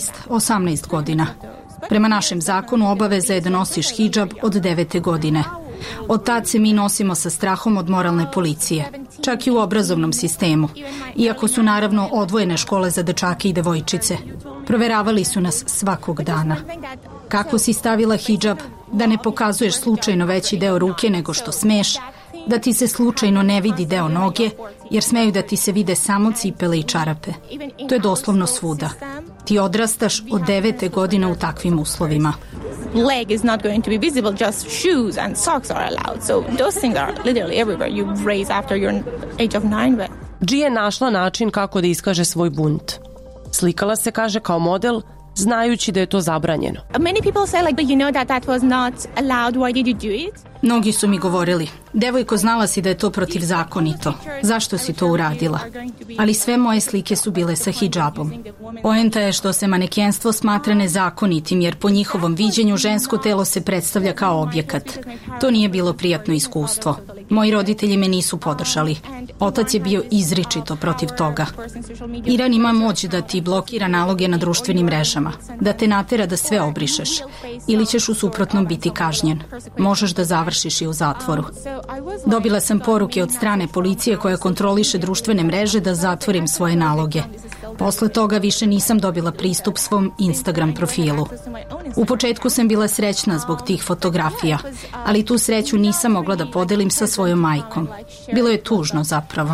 Speaker 5: 17-18 godina. Prema našem zakonu obaveza je da nosiš hidžab od 9. godine. Od tad se mi nosimo sa strahom od moralne policije, čak i u obrazovnom sistemu, iako su naravno odvojene škole za dečake i devojčice. Proveravali su nas svakog dana. Kako si stavila hidžab, da ne pokazuješ slučajno veći deo ruke nego što smeš, da ti se slučajno ne vidi deo noge, jer smeju da ti se vide samo cipele i čarape. To je doslovno svuda. Ti odrastaš od 9. godine u takvim uslovima.
Speaker 9: Leg is not going to be visible, just shoes and socks are allowed. So those things are literally everywhere. You raise after your age of 9.
Speaker 6: G je našla način kako da iskaže svoj bunt. Slikala se, kaže, kao model, znajući da je to zabranjeno.
Speaker 9: Many people say like, you know that was not allowed, why did you do it?
Speaker 5: Mnogi su mi govorili, devojko, znala si da je to protivzakonito. Zašto si to uradila? Ali sve moje slike su bile sa hidžabom. Poenta je što se manekenstvo smatra nezakonitim, jer po njihovom viđenju žensko telo se predstavlja kao objekat. To nije bilo prijatno iskustvo. Moji roditelji me nisu podržali. Otac je bio izričito protiv toga. Iran ima moć da ti blokira naloge na društvenim mrežama, da te natera da sve obrišeš, ili ćeš u suprotnom biti kažnjen. Možeš da završiš i u zatvoru. Dobila sam poruke od strane policije koja kontroliše društvene mreže da zatvorim svoje naloge. Posle toga više nisam dobila pristup svom Instagram profilu. U početku sam bila srećna zbog tih fotografija, ali tu sreću nisam mogla da podelim sa svojom majkom. Bilo je tužno zapravo.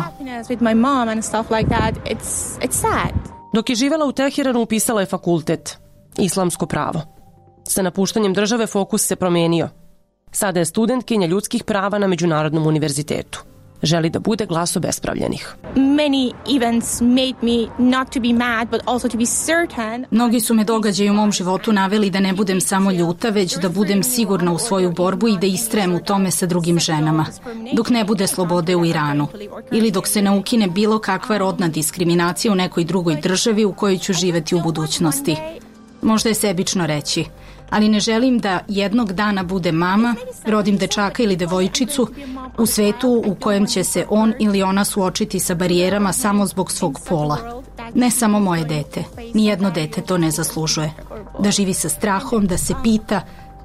Speaker 6: Dok je živela u Teheranu, upisala je fakultet, islamsko pravo. Sa napuštanjem države fokus se promenio. Sada je studentkinja ljudskih prava na Međunarodnom univerzitetu. Želi da bude glas obespravljenih.
Speaker 5: Mnogi su me događaji u mom životu naveli da ne budem samo ljuta, već da budem sigurna u svoju borbu i da istrajem u tome sa drugim ženama. Dok ne bude slobode u Iranu. Ili dok se ne ukine bilo kakva rodna diskriminacija u nekoj drugoj državi u kojoj ću živeti u budućnosti. Možda je sebično reći, ali ne želim da jednog dana bude mama, rodim dečaka ili devojčicu u svetu u kojem će se on ili ona suočiti sa barijerama samo zbog svog pola. Ne samo moje dete, nijedno dete to ne zaslužuje. Da živi sa strahom, da se pita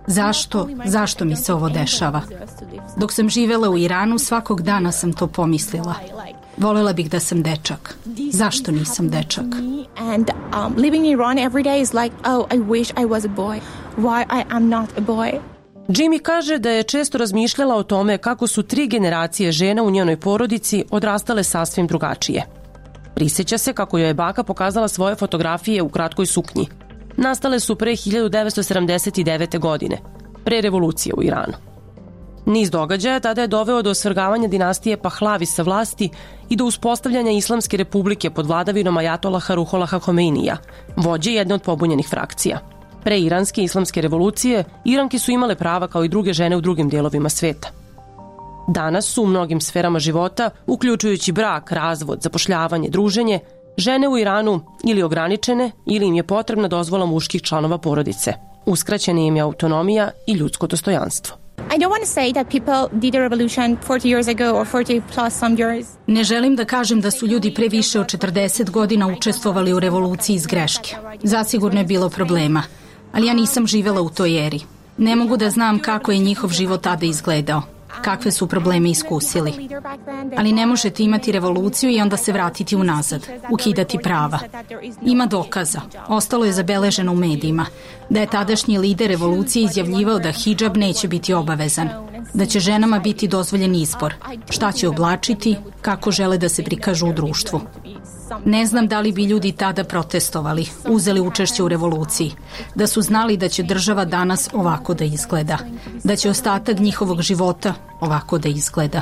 Speaker 5: zašto mi se ovo dešava. Dok sam živela u Iranu, svakog dana sam to pomislila. Volela bih da sam dečak. Zašto nisam dečak?
Speaker 9: And living in Iran every day is like, oh, I wish I was a boy. Why I am not a boy?
Speaker 6: Jimmy kaže da je često razmišljala o tome kako su 3 generacije žena u njenoj porodici odrastale sasvim drugačije. Prisjeća se kako joj je baka pokazala svoje fotografije u kratkoj suknji. Nastale su pre 1979. godine, pre revolucije u Iranu. Niz događaja tada je doveo do osvrgavanja dinastije Pahlavi sa vlasti i do uspostavljanja Islamske republike pod vladavinom ajatolaha Ruholaha Homeinija, vođe jedne od pobunjenih frakcija. Pre iranske islamske revolucije, Iranke su imale prava kao i druge žene u drugim dijelovima sveta. Danas su u mnogim sferama života, uključujući brak, razvod, zapošljavanje, druženje, žene u Iranu ili ograničene ili im je potrebna dozvola muških članova porodice. Uskraćena im je autonomija i ljudsko dostojanstvo.
Speaker 9: I don't want to say that people did a revolution 40 years ago or 40 plus some years.
Speaker 5: Ne želim da kažem da su ljudi pre više od 40 godina učestvovali u revoluciji iz greške. Zasigurno je bilo problema, ali ja nisam živela u toj eri. Ne mogu da znam kako je njihov život tada izgledao, kakve su probleme iskusili. Ali ne možete imati revoluciju i onda se vratiti unazad, ukidati prava. Ima dokaza, ostalo je zabeleženo u medijima, da je tadašnji lider revolucije izjavljivao da hidžab neće biti obavezan, da će ženama biti dozvoljen izbor, šta će oblačiti, kako žele da se prikažu u društvu. Ne znam da li bi ljudi tada protestovali, uzeli učešće u revoluciji, da su znali da će država danas ovako da izgleda, da će ostatak njihovog života ovako da izgleda.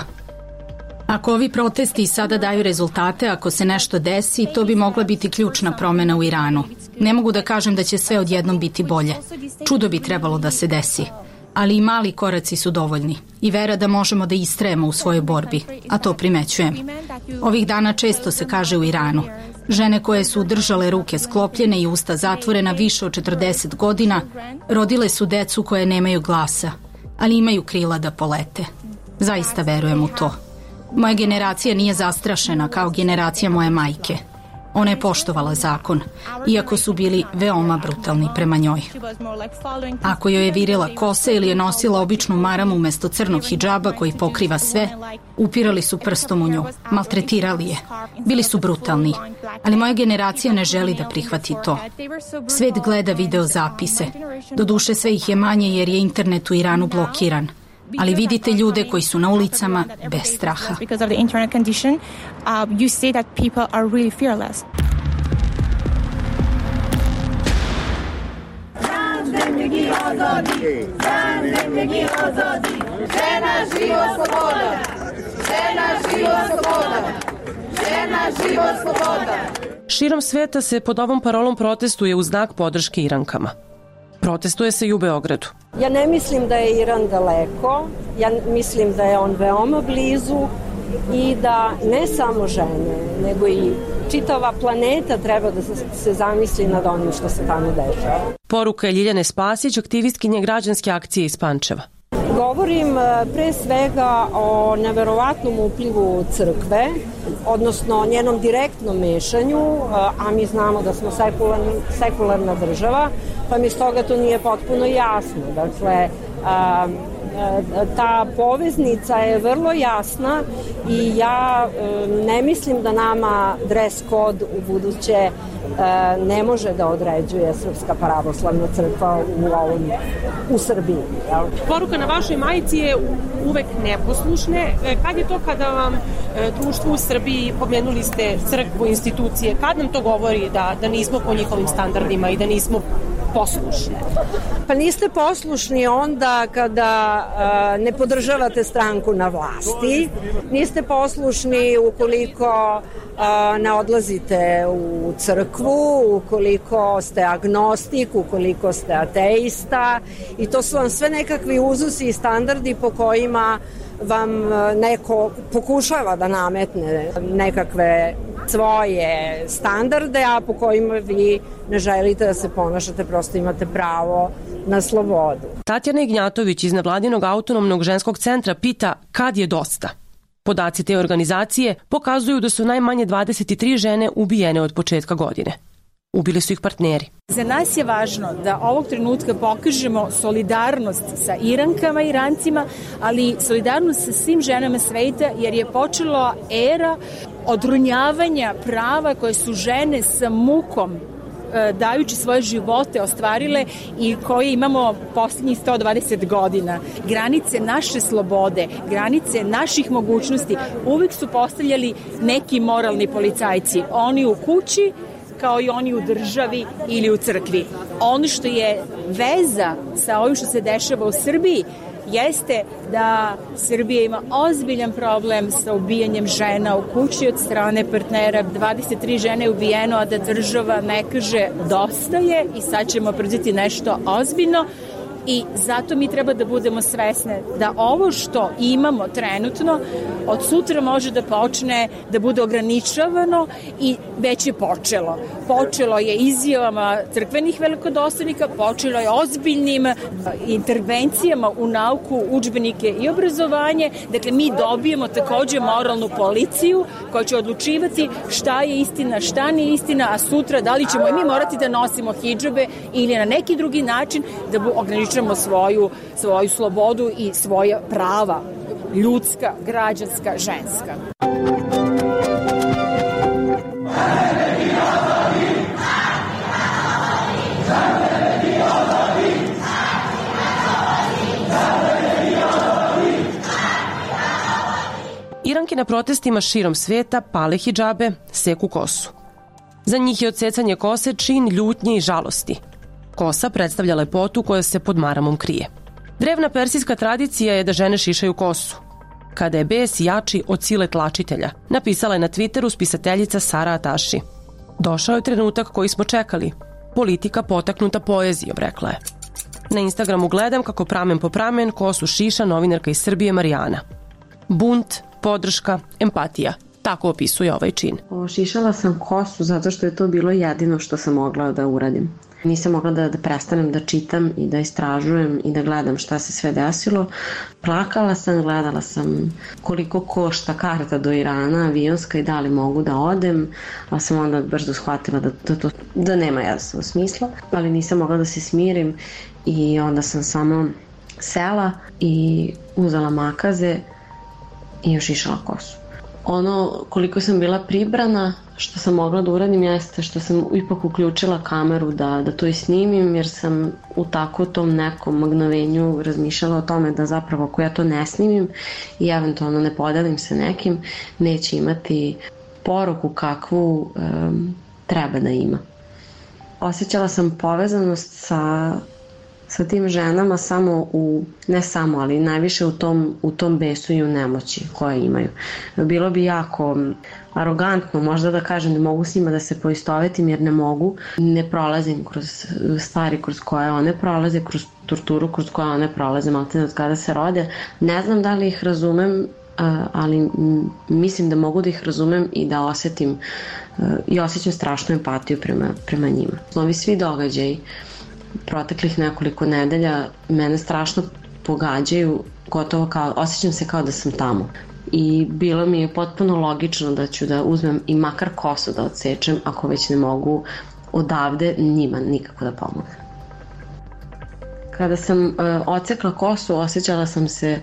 Speaker 5: Ako ovi protesti sada daju rezultate, ako se nešto desi, to bi mogla biti ključna promena u Iranu. Ne mogu da kažem da će sve odjednom biti bolje. Čudo bi trebalo da se desi. Ali i mali koraci su dovoljni i vera da možemo da istrajemo u svojoj borbi, a to primećujem. Ovih dana često se kaže u Iranu, žene koje su držale ruke sklopljene i usta zatvorena više od 40 godina, rodile su decu koje nemaju glasa, ali imaju krila da polete. Zaista verujem u to. Moja generacija nije zastrašena kao generacija moje majke. Ona je poštovala zakon, iako su bili veoma brutalni prema njoj. Ako joj je virila kosa ili je nosila običnu maramu umesto crnog hidžaba koji pokriva sve, upirali su prstom u nju, maltretirali je. Bili su brutalni, ali moja generacija ne želi da prihvati to. Svet gleda video zapise. Doduše sve ih je manje jer je internet u Iranu blokiran. Ali vidite ljude koji su na ulicama bez straha.
Speaker 6: Širom sveta se pod ovom parolom protestuje u znak podrške Irankama. Protestuje se i u Beogradu.
Speaker 8: Ja ne mislim da je Iran daleko, ja mislim da je on veoma blizu i da ne samo žene, nego i čitava planeta treba da se zamisli nad onim što se tamo dešava.
Speaker 6: Poruka je Ljiljane Spasić, aktivistkinje građanske akcije iz Pančeva.
Speaker 8: Govorim pre svega o neverovatnom uplivu crkve, odnosno njenom direktnom mešanju, a mi znamo da smo sekularna država, pa mi stoga to nije potpuno jasno. Dakle, ta poveznica je vrlo jasna i ja ne mislim da nama dress code u buduće ne može da određuje Srpska pravoslavna crkva u Srbiji. Jel?
Speaker 6: Poruka na vašoj majici je uvek neposlušne. Kad je to kada vam društvo u Srbiji, pomenuli ste crkvu, institucije, kad nam to govori da nismo po njihovim standardima i da nismo poslušni?
Speaker 8: Pa niste poslušni onda kada ne podržavate stranku na vlasti, niste poslušni ukoliko ne odlazite u crkvu, ukoliko ste agnostik, ukoliko ste ateista, i to su vam sve nekakvi uzusi i standardi po kojima vam neko pokušava da nametne nekakve svoje standarde, a po kojima vi ne želite da se ponašate, prosto imate pravo na slobodu.
Speaker 6: Tatjana Ignjatović iz Nevladinog autonomnog ženskog centra pita kad je dosta. Podaci te organizacije pokazuju da su najmanje 23 žene ubijene od početka godine. Ubili su ih partneri.
Speaker 10: Za nas je važno da ovog trenutka pokažemo solidarnost sa Irankama i Irancima, ali solidarnost sa svim ženama sveta, jer je počela era odrunjavanja prava koje su žene sa mukom dajući svoje živote ostvarile i koje imamo posljednjih 120 godina. Granice naše slobode, granice naših mogućnosti uvijek su postavljali neki moralni policajci. Oni u kući kao i oni u državi ili u crkvi. Ono što je veza sa ovim što se dešava u Srbiji jeste da Srbija ima ozbiljan problem sa ubijanjem žena u kući od strane partnera. 23 žene je ubijeno, a da država ne kaže dosta je i sad ćemo preduzeti nešto ozbiljno. I zato mi treba da budemo svesne da ovo što imamo trenutno od sutra može da počne da bude ograničavano i već je počelo. Počelo je izjavama crkvenih velikodostojnika, počelo je ozbiljnim intervencijama u nauku, udžbenike i obrazovanje. Dakle, mi dobijemo takođe moralnu policiju koja će odlučivati šta je istina, šta nije istina, a sutra da li ćemo i mi morati da nosimo hidžabe ili na neki drugi način da ograničavamo svoju slobodu i svoja prava, ljudska, građanska, ženska.
Speaker 6: Iranke na protestima širom sveta pale hidžabe, seku kosu. Za njih je odsecanje kose čin ljutnje i žalosti. Kosa predstavlja lepotu koja se pod maramom krije. Drevna persijska tradicija je da žene šišaju kosu. Kada je bes jači od sile tlačitelja, napisala je na Twitteru spisateljica Sara Ataši. Došao je trenutak koji smo čekali. Politika potaknuta poezijom, rekla je. Na Instagramu gledam kako pramen po pramen kosu šiša novinarka iz Srbije Marijana. Bunt, podrška, empatija. Tako opisuje ovaj čin.
Speaker 7: Šišala sam kosu zato što je to bilo jedino što sam mogla da uradim. Nisam mogla da prestanem da čitam i da istražujem i da gledam šta se sve desilo. Plakala sam, gledala sam koliko košta karta do Irana, avionska, i da li mogu da odem, ali sam onda brzo shvatila da nema jasno smisla, ali nisam mogla da se smirim i onda sam samo sela i uzela makaze i ošišala kosu. Ono koliko sam bila pribrana, što sam mogla da uradim jeste što sam ipak uključila kameru da to i snimim, jer sam u tako tom nekom magnovenju razmišljala o tome da zapravo ako ja to ne snimim i eventualno ne podelim sa nekim, neće imati poruku kakvu treba da ima. Osjećala sam povezanost sa tim ženama ne samo, ali najviše u tom besu i u nemoći koje imaju. Bilo bi jako arogantno možda da kažem da mogu s njima da se poistovetim, jer ne mogu. Ne prolazim kroz stvari kroz koje one prolaze, kroz torturu kroz koje one prolaze, maltene od kada se rode. Ne znam da li ih razumem, ali mislim da mogu da ih razumem i da osetim i osjećam strašnu empatiju prema njima. Ovi svi događaji proteklih nekoliko nedelja mene strašno pogađaju, gotovo osjećam se kao da sam tamo. I bilo mi je potpuno logično da ću da uzmem i makar kosu da odsečem, ako već ne mogu odavde njima nikako da pomognem. Kada sam odsekla kosu, osjećala sam se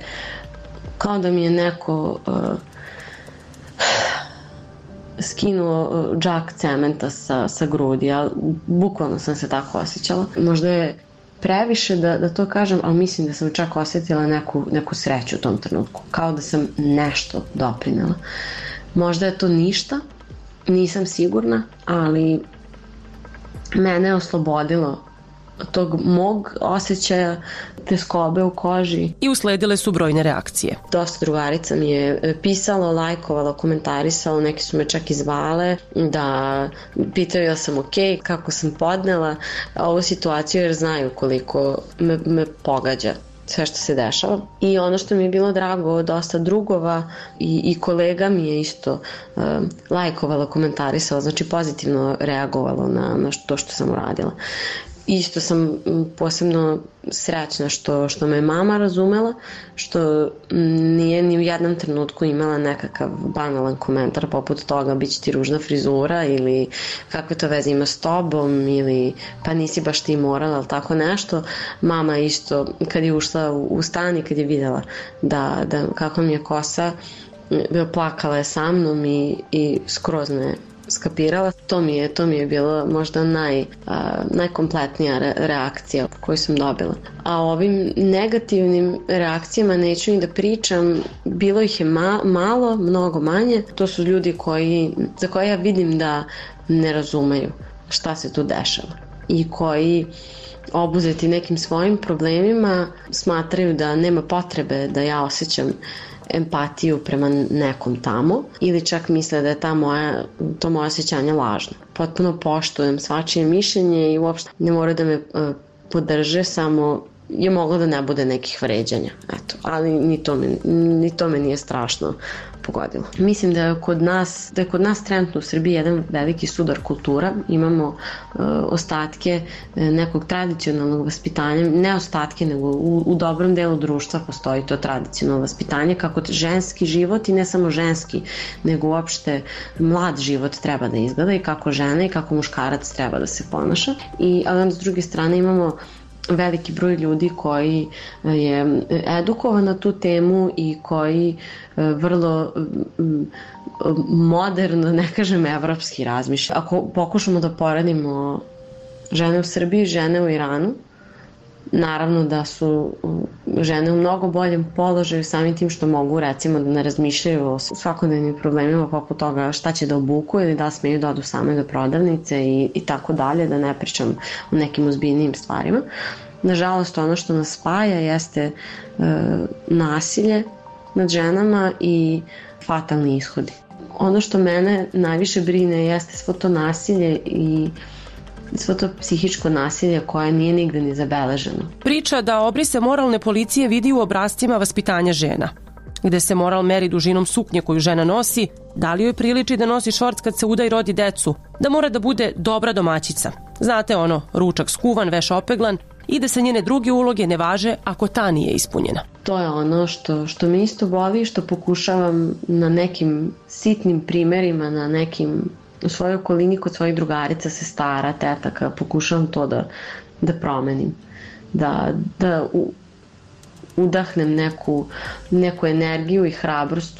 Speaker 7: skinuo džak cementa sa grudi, ali bukvalno sam se tako osjećala. Možda je previše da to kažem, ali mislim da sam čak osjetila neku sreću u tom trenutku, kao da sam nešto doprinela. Možda je to ništa, nisam sigurna, ali mene je oslobodilo tog mog osjećaja teskobe u koži.
Speaker 6: I usledile su brojne reakcije.
Speaker 7: Dosta drugarica mi je pisalo, lajkovalo, komentarisalo, neki su me čak i zvale da pitaju da sam okej, kako sam podnela ovu situaciju jer znaju koliko me pogađa sve što se dešava. I ono što mi je bilo drago, dosta drugova i kolega mi je isto lajkovalo, komentarisalo, znači pozitivno reagovalo na to što sam uradila. Isto sam posebno srećna što me mama razumela, što nije ni u jednom trenutku imala nekakav banalan komentar poput toga bit će ti ružna frizura ili kakve to veze ima s tobom ili pa nisi baš ti morala ili tako nešto. Mama isto kad je ušla u stan i kad je videla da kako mi je kosa, plakala je sa mnom i skroz me skapirala. To mi je bilo možda najkompletnija reakcija koju sam dobila. A o ovim negativnim reakcijama neću ni da pričam, bilo ih je malo, mnogo manje. To su ljudi za koje ja vidim da ne razumeju šta se tu dešava i koji obuzeti nekim svojim problemima smatraju da nema potrebe da ja osjećam empatiju prema nekom tamo ili čak misle da je to moje osjećanje lažno. Potpuno poštujem svačije mišljenje i uopšte ne moraju da me podrže, samo je moglo da ne bude nekih vređanja. Eto, ali ni to me nije strašno pogodilo. Mislim da je kod nas trenutno u Srbiji jedan veliki sudar kultura. Imamo ostatke nekog tradicionalnog vaspitanja, ne ostatke, nego u dobrom delu društva postoji to tradicionalno vaspitanje, kako ženski život i ne samo ženski, nego uopšte mlad život treba da izgleda i kako žena i kako muškarac treba da se ponaša. Ali s druge strane imamo veliki broj ljudi koji je edukovan na tu temu i koji vrlo moderno, ne kažem evropski razmišlja. Ako pokušamo da poredimo žene u Srbiji i žene u Iranu, naravno da su žene u mnogo boljem položaju samim tim što mogu recimo da ne razmišljaju o svakodnevnim problemima poput toga šta će da obuku ili da smeju da odu same do prodavnice i tako dalje, da ne pričam o nekim ozbiljnijim stvarima. Nažalost, ono što nas spaja jeste nasilje nad ženama i fatalni ishodi. Ono što mene najviše brine jeste svo to nasilje i svo to psihičko nasilje koje nije nigde ni zabeleženo.
Speaker 6: Priča da obrise moralne policije vidi u obrascima vaspitanja žena, gde se moral meri dužinom suknje koju žena nosi, da li joj priliči da nosi šorc kad se uda i rodi decu, da mora da bude dobra domaćica. Znate ono, ručak skuvan, veš opeglan i da se njene druge uloge ne važe ako ta nije ispunjena.
Speaker 7: To je ono što me isto boli, što pokušavam na nekim sitnim primerima, na nekim u svojoj okolini kod svojih drugarica, sestara, tetaka, pokušavam to da promenim. Da udahnem neku energiju i hrabrost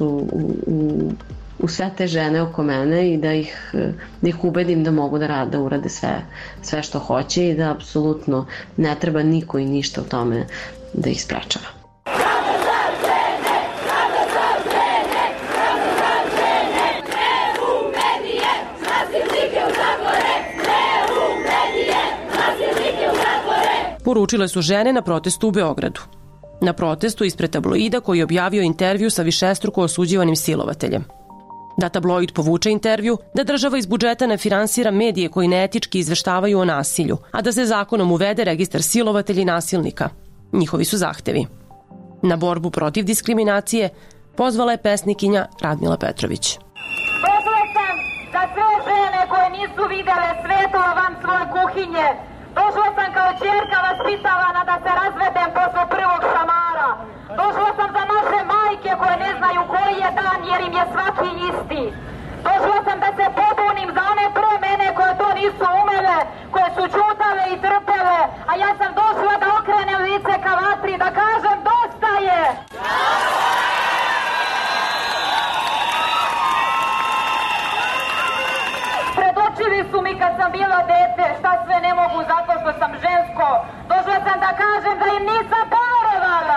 Speaker 7: u sve te žene oko mene i da ih ubedim da mogu da urade sve što hoće i da apsolutno ne treba niko i ništa u tome da ih sprečava.
Speaker 6: Poručile su žene na protestu u Beogradu. Na protestu ispred tabloida koji je objavio intervju sa višestruko osuđivanim silovateljem. Da tabloid povuče intervju, da država iz budžeta ne finansira medije koji neetički izveštavaju o nasilju, a da se zakonom uvede registar silovatelja i nasilnika. Njihovi su zahtevi. Na borbu protiv diskriminacije pozvala je pesnikinja Radmila Petrović.
Speaker 3: Došla sam za sve žene koje nisu videle svetlo van svoje kuhinje. Došla sam kao ćerka vaspitavana da se razvedem posle prvog šamara. Došla sam za naše majke koje ne znaju koji je dan jer im je svaki isti. Došla sam da se pobunim za one promene koje to nisu umele, koje su ćutale i trpele, a ja sam došla da okrenem lice ka vatri, da kažem dosta je! šta sve ne mogu zato što sam žensko. Došla sam da kažem da im nisam poverovala.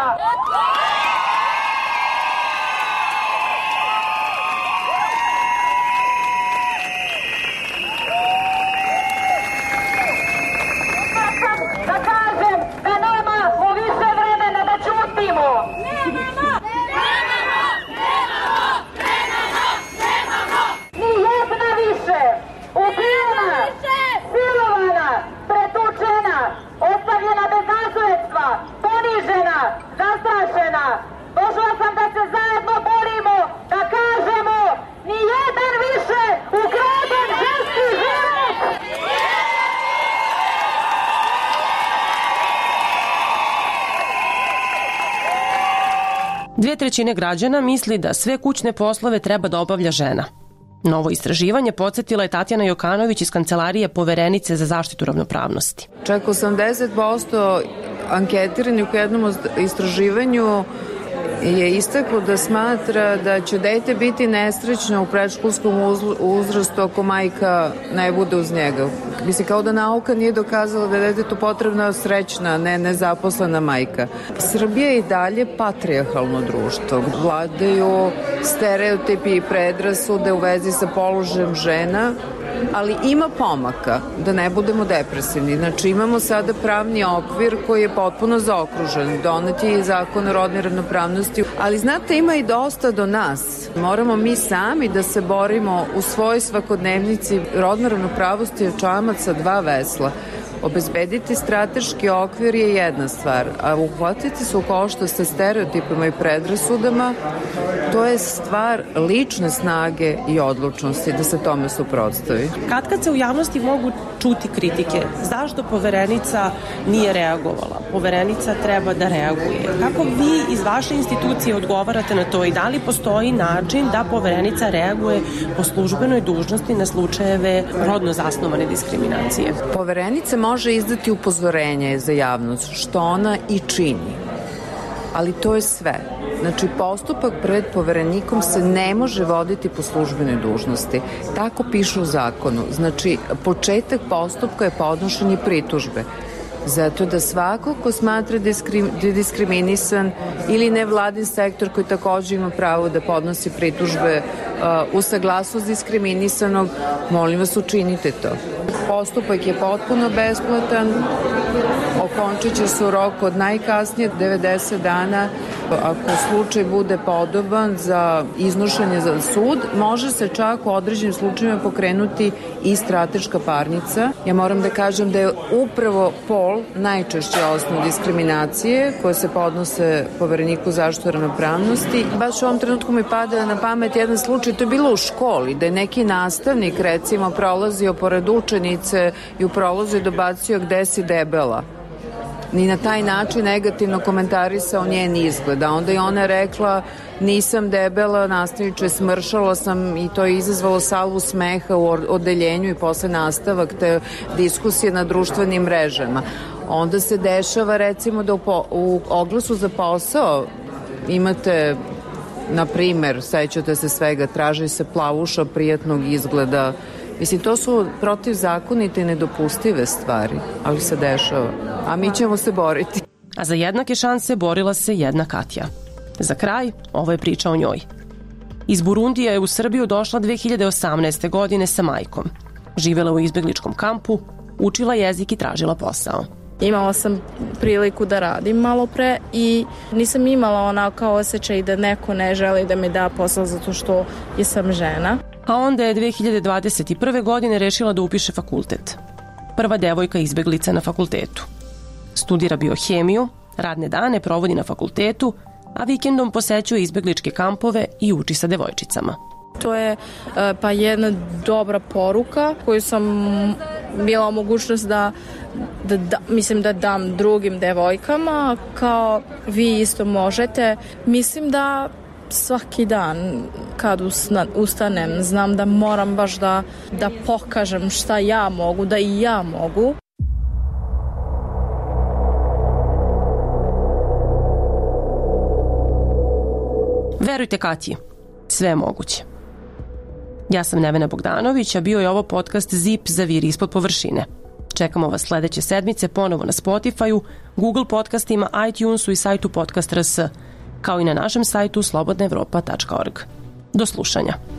Speaker 3: Da kažem da nemamo više vremena da ćutimo. Ni jedna više. Ubijena, silovana, pretučena, ostavljena bez nasledstva, ponižena, zastrašena. Došla sam da se zajedno borimo, da kažemo ni jedan više ukraden ženski život.
Speaker 6: 2/3 građana misli da sve kućne poslove treba da obavlja žena. Novo istraživanje podsjetila je Tatjana Jokanović iz Kancelarije Poverenice za zaštitu ravnopravnosti.
Speaker 11: Čak 80% anketiranih u jednom istraživanju je istaklo da smatra da će dete biti nesrećno u predškolskom uzrastu ako majka ne bude uz njega. Mislim, kao da nauka nije dokazala da je detetu potrebna srećna, ne nezaposlena majka. Srbija je i dalje patrijarhalno društvo. Vladaju stereotipi i predrasude u vezi sa položajem žena, ali ima pomaka, da ne budemo depresivni. Znači, imamo sada pravni okvir koji je potpuno zaokružen. Donet je i zakon o rodnoj ravnopravnosti. Ali, znate, ima i dosta do nas. Moramo mi sami da se borimo u svojoj svakodnevnici. Rodna ravnopravnost je čamac sa 2 vesla. Obezbediti strateški okvir je jedna stvar, a uhvatiti se u koštac sa stereotipima i predrasudama, to je stvar lične snage i odlučnosti da se tome suprotstavi.
Speaker 6: Kad se u javnosti mogu čuti kritike, zašto Poverenica nije reagovala? Poverenica treba da reaguje. Kako vi iz vaše institucije odgovarate na to i da li postoji način da Poverenica reaguje po službenoj dužnosti na slučajeve rodno zasnovane diskriminacije?
Speaker 11: Poverenica može izdati upozorenje za javnost, što ona i čini. Ali to je sve. Znači, postupak pred Poverenikom se ne može voditi po službenoj dužnosti. Tako piše u zakonu. Znači, početak postupka je podnošenje pritužbe. Zato da svako ko smatra da je diskriminisan ili nevladin sektor koji takođe ima pravo da podnosi pritužbe u saglasnost diskriminisanog, molim vas, učinite to. Postupak je potpuno besplatan, okončit će se u roku od najkasnije 90 dana. Ako slučaj bude podoban za iznošenje za sud, može se čak u određenim slučajima pokrenuti i strateška parnica. Ja moram da kažem da je upravo pol najčešće osnov diskriminacije koje se podnose Povereniku zaštitu ravnopravnosti. Baš u ovom trenutku mi pada na pamet jedan slučaj, to je bilo u školi, da je neki nastavnik recimo prolazio pored učenice i u prolazu je dobacio gde si debela. Ni na taj način negativno komentarisao njen izgled. A onda je ona rekla nisam debela, nastavniče, smršala sam i to je izazvalo salvu smeha u odeljenju i posle nastavak te diskusije na društvenim mrežama. Onda se dešava recimo da u oglasu za posao imate, na primer, sećate se svega, traži se plavuša prijatnog izgleda. Mislim, to su protivzakonite i nedopustive stvari, ali se dešava. A mi ćemo se boriti.
Speaker 6: A za jednake šanse borila se jedna Katja. Za kraj, ovo je priča o njoj. Iz Burundija je u Srbiju došla 2018. godine sa majkom. Živela u izbegličkom kampu, učila jezik i tražila posao.
Speaker 9: Imala sam priliku da radim malo pre i nisam imala onako osjećaj da neko ne želi da mi da posao zato što sam žena.
Speaker 6: A onda je 2021. godine rešila da upiše fakultet. Prva devojka izbeglica na fakultetu. Studira biohemiju, radne dane provodi na fakultetu, a vikendom posećuje izbegličke kampove i uči sa devojčicama.
Speaker 9: To je pa jedna dobra poruka koju sam bila mogućnost da dam drugim devojkama, kao vi isto možete. Mislim da svaki dan kad ustanem znam da moram baš da pokažem šta ja mogu, da i ja mogu.
Speaker 6: Verujte Katji, sve je moguće. Ja sam Nevena Bogdanović, a bio je ovo podcast Zip zaviri ispod površine. Čekamo vas sledeće sedmice ponovo na Spotify-u, Google podcastima, iTunesu i sajtu Podcast.rs, kao i na našem sajtu slobodnaevropa.org. Do slušanja.